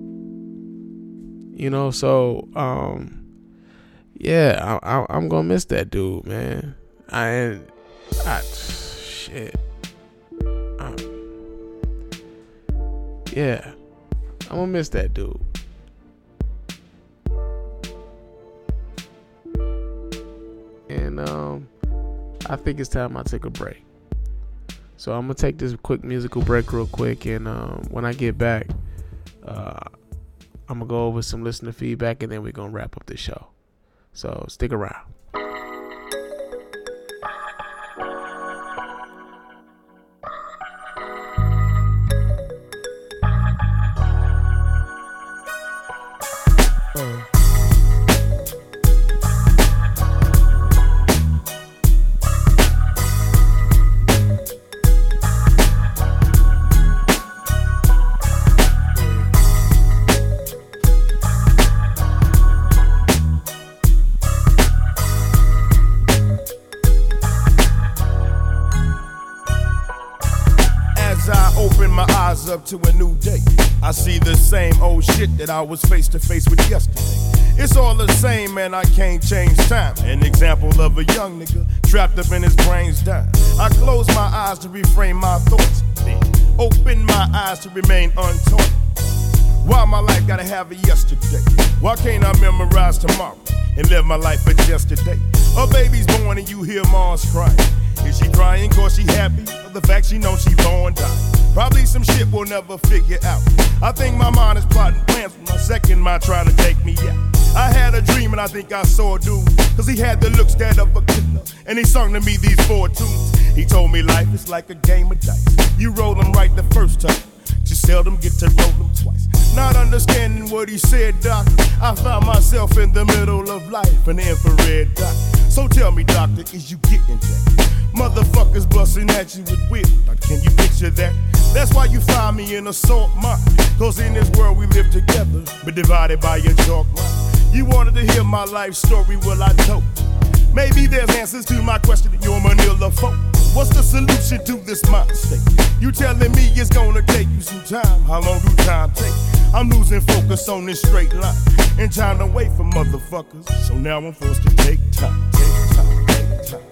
You know, so, um, yeah, I, I, I'm going to miss that dude, man. I, and I, shit. yeah, I'm gonna miss that dude. And um, I think it's time I take a break. So I'm gonna take this quick musical break real quick, and um, when I get back, uh, I'm gonna go over some listener feedback, and then we're gonna wrap up the show. So stick around. Up to a new day, I see the same old shit that I was face to face with yesterday. It's all the same, man, I can't change time. An example of a young nigga trapped up in his brains dying. I close my eyes to reframe my thoughts, then open my eyes to remain untaught. Why my life gotta have a yesterday? Why can't I memorize tomorrow and live my life for just today? A baby's born and you hear mom's crying. Is she crying cause she happy? Or the fact she knows she born dying? Probably some shit we'll never figure out. I think my mind is plotting plans from my second mind trying to take me out. I had a dream and I think I saw a dude, cause he had the looks that of a killer, and he sung to me these four tunes. He told me life is like a game of dice. You roll them right the first time, just seldom get to roll them twice. Not understanding what he said, doc, I found myself in the middle of life, an infrared doc. So tell me, doctor, is you getting that? Motherfuckers busting at you with will. Can you picture that? That's why you find me in a salt mine. Cause in this world we live together, but divided by your chalk line. You wanted to hear my life story, well I told you. Maybe there's answers to my question in your Manila folk. What's the solution to this mind state? You telling me it's gonna take you some time. How long do time take? I'm losing focus on this straight line and trying to wait for motherfuckers. So now I'm forced to take time, take time, take time.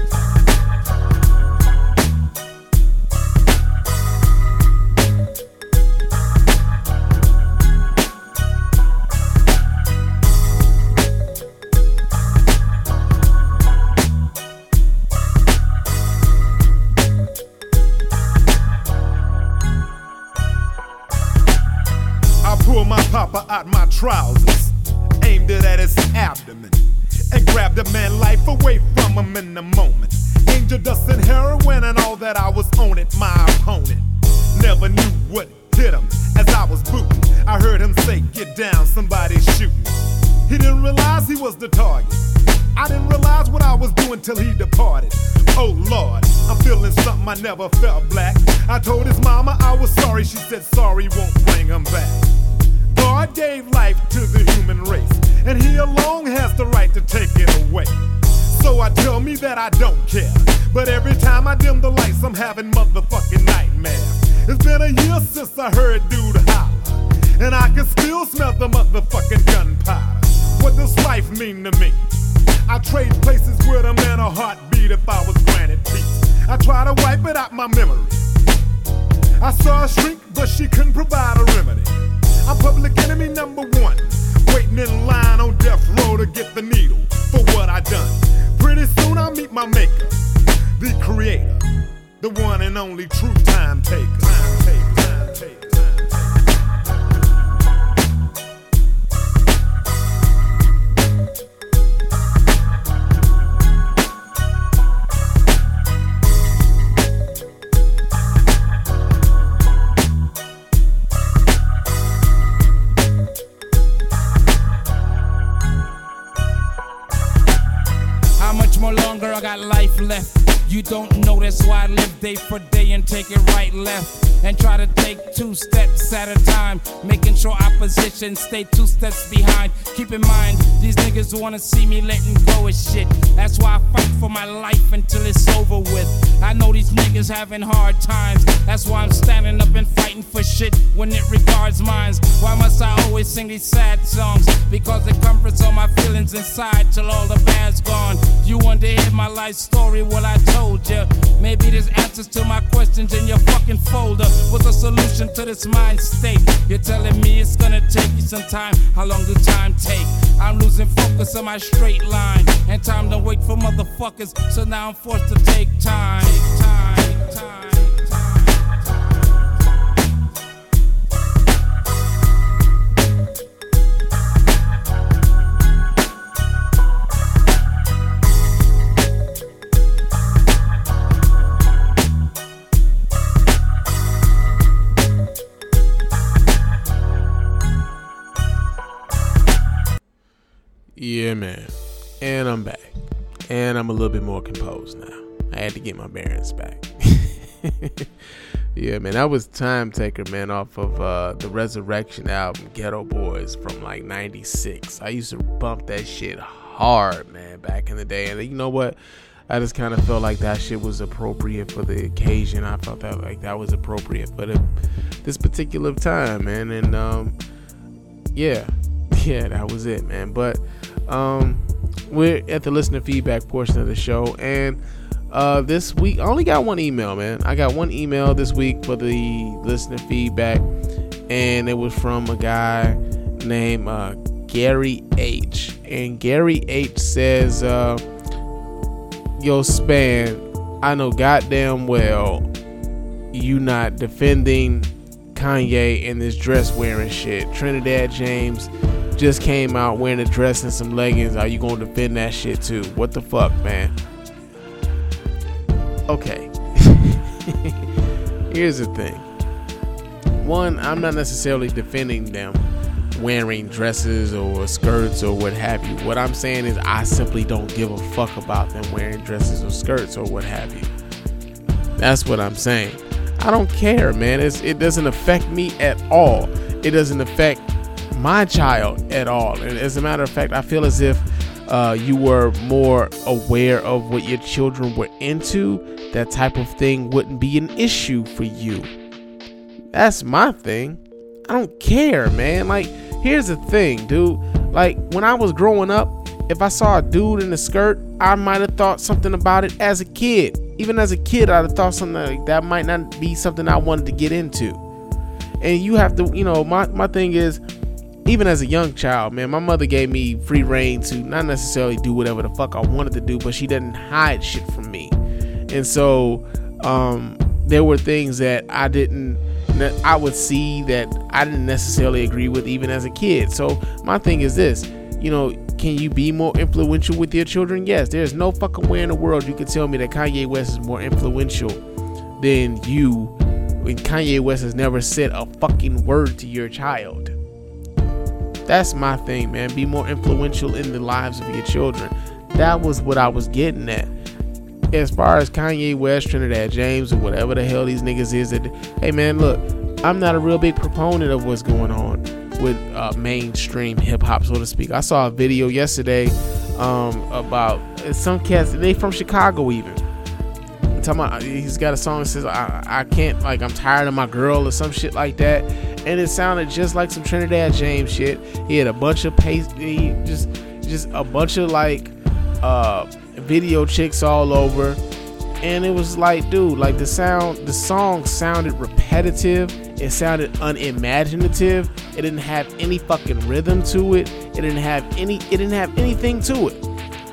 Papa out my trousers, aimed it at his abdomen, and grabbed a man life away from him in the moment. Angel dust and heroin and all that I was on it. My opponent never knew what hit him as I was booting. I heard him say, get down, somebody's shooting. He didn't realize he was the target. I didn't realize what I was doing till he departed. Oh Lord, I'm feeling something I never felt, black. I told his mama I was sorry, she said sorry won't bring him back. God gave life to the human race, and he alone has the right to take it away. So I tell me that I don't care, but every time I dim the lights I'm having motherfucking nightmares. It's been a year since I heard dude holler, and I can still smell the motherfucking gunpowder. What does life mean to me? I trade places with a man a heartbeat if I was granted peace. I try to wipe it out my memory. I saw a shrink, but she couldn't provide a remedy. I'm public enemy number one, waiting in line on death row to get the needle for what I done. Pretty soon I'll meet my maker, the creator, the one and only true time taker. Time taker, time taker. I got life left. You don't know, that's why I live day for day and take it right, left. And try to take two steps at a time, making sure opposition stay two steps behind. Keep in mind, these niggas wanna see me letting go of shit. That's why I fight for my life until it's over with. I know these niggas having hard times. That's why I'm standing up and fighting for shit when it regards mines. Why must I always sing these sad songs? Because it comforts all my feelings inside till all the bad's gone. You want to hear my life story? Well, I told ya. Maybe there's answers to my questions in your fucking folder. What's a solution to this mind state? You're telling me it's gonna take you some time. How long do time take? I'm losing focus on my straight line. And time don't wait for motherfuckers. So now I'm forced to take time. Take time, take time. Yeah, man. And I'm back. And I'm a little bit more composed now. I had to get my bearings back. Yeah, man. That was Time Taker, man, off of uh, the Resurrection album, Ghetto Boys, from like ninety-six. I used to bump that shit hard, man, back in the day. And you know what? I just kind of felt like that shit was appropriate for the occasion. I felt that like that was appropriate for the, this particular time, man. And um, yeah. Yeah, that was it, man. But um, we're at the listener feedback portion of the show, and uh, this week I only got one email, man. I got one email this week for the listener feedback, and it was from a guy named uh, Gary H. And Gary H says, uh, "Yo, Span, I know goddamn well you not defending Kanye and this dress wearing shit. Trinidad James just came out wearing a dress and some leggings. Are you gonna defend that shit too? What the fuck, man?" Okay. Here's the thing. One, I'm not necessarily defending them wearing dresses or skirts or what have you. What I'm saying is I simply don't give a fuck about them wearing dresses or skirts or what have you. That's what I'm saying. I don't care, man. It's, it doesn't affect me at all. It doesn't affect my child at all. And as a matter of fact, I feel as if uh, you were more aware of what your children were into, that type of thing wouldn't be an issue for you. That's my thing. I don't care, man. Like, here's the thing, dude. Like, when I was growing up, if I saw a dude in a skirt, I might have thought something about it as a kid. Even as a kid, I'd have thought something like that might not be something I wanted to get into. And you have to, you know, my, my thing is, even as a young child, man, my mother gave me free reign to not necessarily do whatever the fuck I wanted to do, but she didn't hide shit from me. And so um, there were things that I didn't, that I would see that I didn't necessarily agree with even as a kid. So my thing is this, you know, can you be more influential with your children? Yes. There's no fucking way in the world you can tell me that Kanye West is more influential than you when Kanye West has never said a fucking word to your child. That's my thing, man. Be more influential in the lives of your children. That was what I was getting at. As far as Kanye West, Trinidad James, or whatever the hell these niggas is, that, hey man, look, I'm not a real big proponent of what's going on with uh, mainstream hip hop, so to speak. I saw a video yesterday um, about some cats, they from Chicago even. I'm talking about, he's got a song that says, I, I can't, like, I'm tired of my girl or some shit like that. And it sounded just like some Trinidad James shit. He had a bunch of paste, he just, just a bunch of like uh, video chicks all over. And it was like, dude, like the sound, the song sounded repetitive. It sounded unimaginative. It didn't have any fucking rhythm to it. It didn't have any, it didn't have anything to it.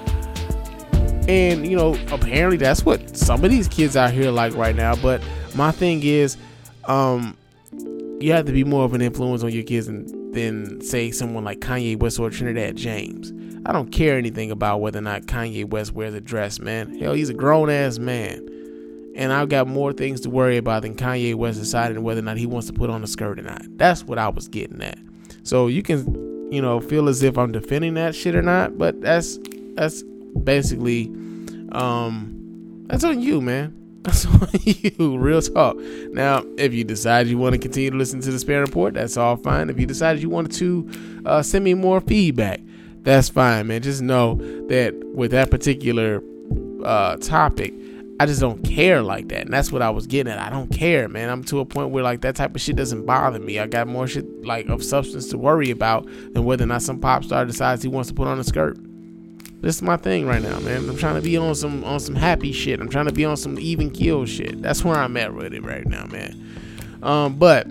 And, you know, apparently that's what some of these kids out here like right now. But my thing is, um, you have to be more of an influence on your kids than, than say someone like Kanye West or Trinidad James. I don't care anything about whether or not Kanye West wears a dress, man. Hell, he's a grown ass man. And I've got more things to worry about than Kanye West deciding whether or not he wants to put on a skirt or not. That's what I was getting at. So you can, you know, feel as if I'm defending that shit or not, but that's that's basically um that's on you, man. That's on you, real talk. Now, if you decide you want to continue to listen to the Span Report, that's all fine. If you decided you wanted to uh, send me more feedback, that's fine, man. Just know that with that particular uh, topic, I just don't care like that. And that's what I was getting at. I don't care, man. I'm to a point where like that type of shit doesn't bother me. I got more shit like of substance to worry about than whether or not some pop star decides he wants to put on a skirt. This is my thing right now, man. I'm trying to be on some on some happy shit. I'm trying to be on some even keel shit. That's where I'm at with it right now, man. Um, but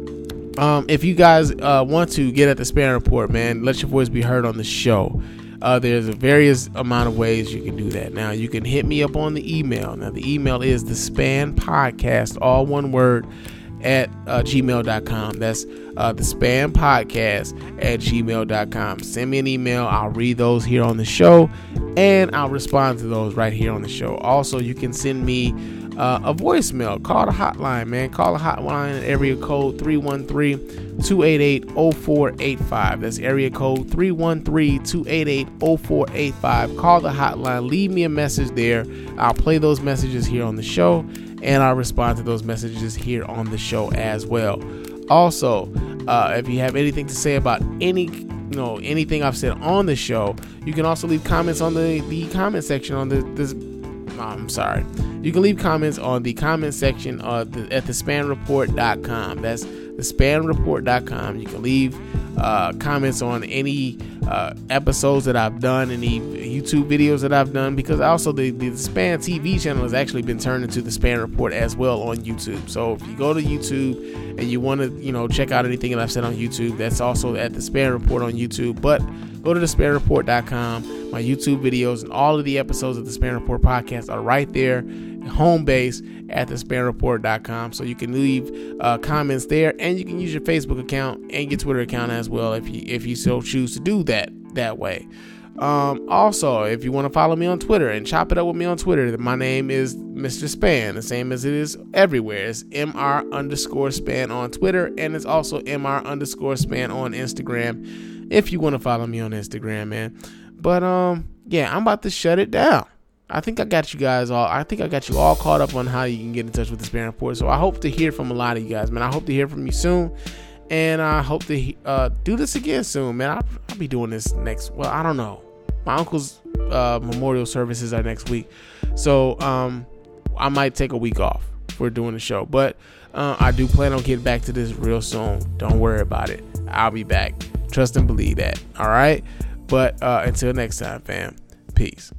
um, if you guys uh, want to get at the Span Report, man, let your voice be heard on the show. Uh, there's a various amount of ways you can do that. Now, you can hit me up on the email. Now, the email is the Span Podcast, all one word, at uh, gmail dot com. That's uh, the Span Podcast at gmail dot com. Send me an email. I'll read those here on the show, and I'll respond to those right here on the show. Also, you can send me uh, a voicemail. Call the hotline, man. Call the hotline at area code three one three, two eight eight, zero four eight five. That's area code three one three, two eight eight, zero four eight five. Call the hotline. Leave me a message there. I'll play those messages here on the show, and I'll respond to those messages here on the show as well. Also, uh, if you have anything to say about any, you know, anything I've said on the show, you can also leave comments on the, the comment section on the this. I'm sorry. You can leave comments on the comment section uh, the, at the span report dot com. That's the span report dot com. You can leave uh, comments on any uh, episodes that I've done, any YouTube videos that I've done, because also the, the Span T V channel has actually been turned into the Span Report as well on YouTube. So if you go to YouTube and you want to, you know, check out anything that I've said on YouTube, that's also at the Span Report on YouTube. But go to the span report dot com. My YouTube videos and all of the episodes of the Span Report podcast are right there, home base at the span report dot com. So you can leave uh, comments there, and you can use your Facebook account and your Twitter account as well if you if you so choose to do that that way. Um, also, if you want to follow me on Twitter and chop it up with me on Twitter, my name is Mister Span, the same as it is everywhere. It's M R underscore Span on Twitter, and it's also M R underscore Span on Instagram if you want to follow me on Instagram, man. But um, yeah, I'm about to shut it down. I think I got you guys all. I think I got you all caught up on how you can get in touch with the Span Report. So I hope to hear from a lot of you guys, man. I hope to hear from you soon, and I hope to uh, do this again soon, man. I'll, I'll be doing this next. Well, I don't know. My uncle's uh, memorial services are next week, so um, I might take a week off for doing the show. But uh, I do plan on getting back to this real soon. Don't worry about it. I'll be back. Trust and believe that. All right. But uh, until next time, fam. Peace.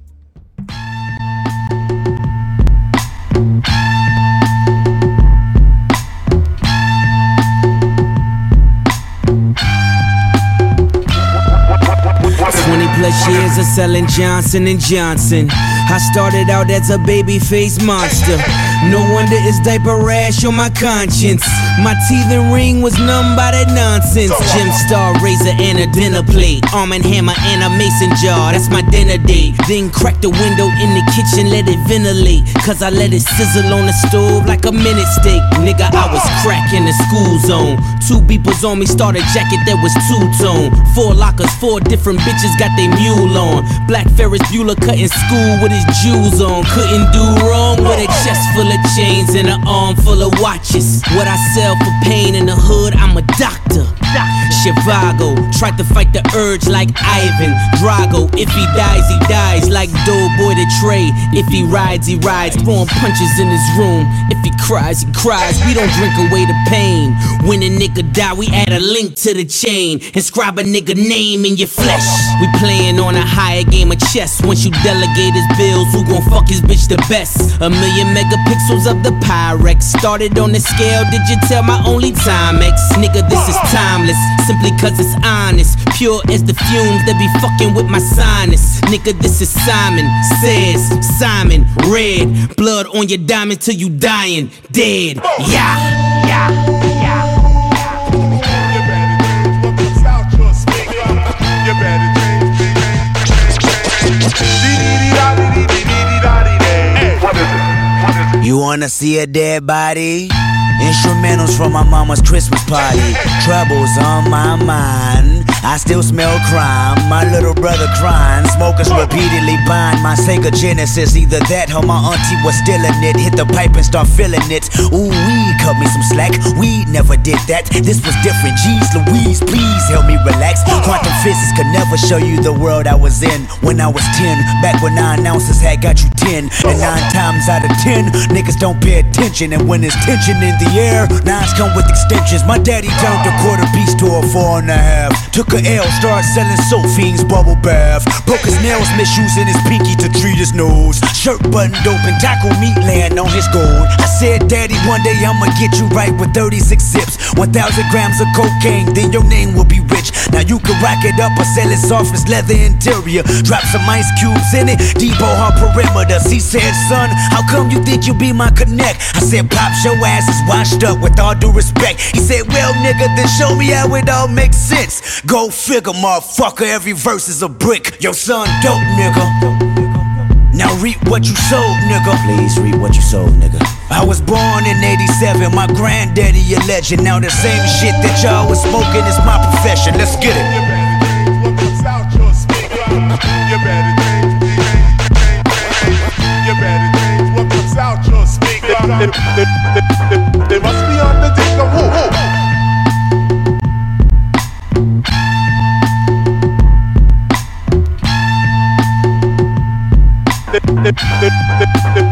twenty plus years of selling Johnson and Johnson. I started out as a baby-faced monster. No wonder it's diaper rash on my conscience. My teething ring was numb by that nonsense. Gem Star razor and a dinner plate. Arm and hammer and a mason jar, that's my dinner date. Then crack the window in the kitchen, let it ventilate. Cause I let it sizzle on the stove like a minute steak. Nigga, I was cracking the school zone. Two beepers on me, started jacket that was two-tone. Four lockers, four different bitches got they mule on. Black Ferris Bueller cutting school with his jewels on. Couldn't do wrong with a chest full of chains and an arm full of watches. What I sell for pain in the hood, I'm a doctor. Chivago, tried to fight the urge like Ivan Drago. If he dies, he dies like Doughboy to Trey. If he rides, he rides, throwing punches in his room. If he cries, he cries. We don't drink away the pain. When a nigga die, we add a link to the chain. Inscribe a nigga name in your flesh. We playing on a higher game of chess. Once you delegate his bills, who gon' fuck his bitch the best? A million megapixels of the Pyrex. Started on the scale, did you tell my only Timex? Nigga, this is timeless, simply cause it's honest. Pure as the fumes that be fucking with my sinus. Nigga, this is Simon Says, Simon Red. Blood on your diamond till you dying dead. Yeah, yeah, yeah. You wanna see a dead body? Instrumentals from my mama's Christmas party. Troubles on my mind. I still smell crime. My little brother crying. Smokers repeatedly buying my Sega Genesis. Either that or my auntie was stealing it. Hit the pipe and start filling it. Ooh, weed cut me some slack. Weed never did that. This was different. Jeez Louise, please help me relax. Quantum physics could never show you the world I was in when I was ten. Back when nine ounces had got you ten. And nine times out of ten, niggas don't pay attention. And when there's tension in the air, nine come with extensions. My daddy turned a quarter piece to a four and a half. Took a L, started selling soap fiends bubble bath. Broke his nails, misusing his pinky to treat his nose. Shirt buttoned open, taco meat laying on his gold. I said, Daddy, one day I'ma get you right with thirty-six zips, one thousand grams of cocaine, then your name will be rich. Now you can rack it up or sell it soft as leather interior. Drop some ice cubes in it, depot her perimeters. He said, son, how come you think you be my connect? I said, Pops, your ass is washed up with all due respect. He said, well, nigga, then show me how it all makes sense. Go figure, motherfucker, every verse is a brick. Your son dope, nigga. Now reap what you sold, nigga. Please reap what you sold, nigga. I was born in eighty-seven, my granddaddy a legend. Now the same shit that y'all was smoking is my profession. Let's get it. You better change what comes out your speaker. You better change, you better change what comes out your speaker. They, they, they, they, they must be on the dick of who? They, they, they, they, they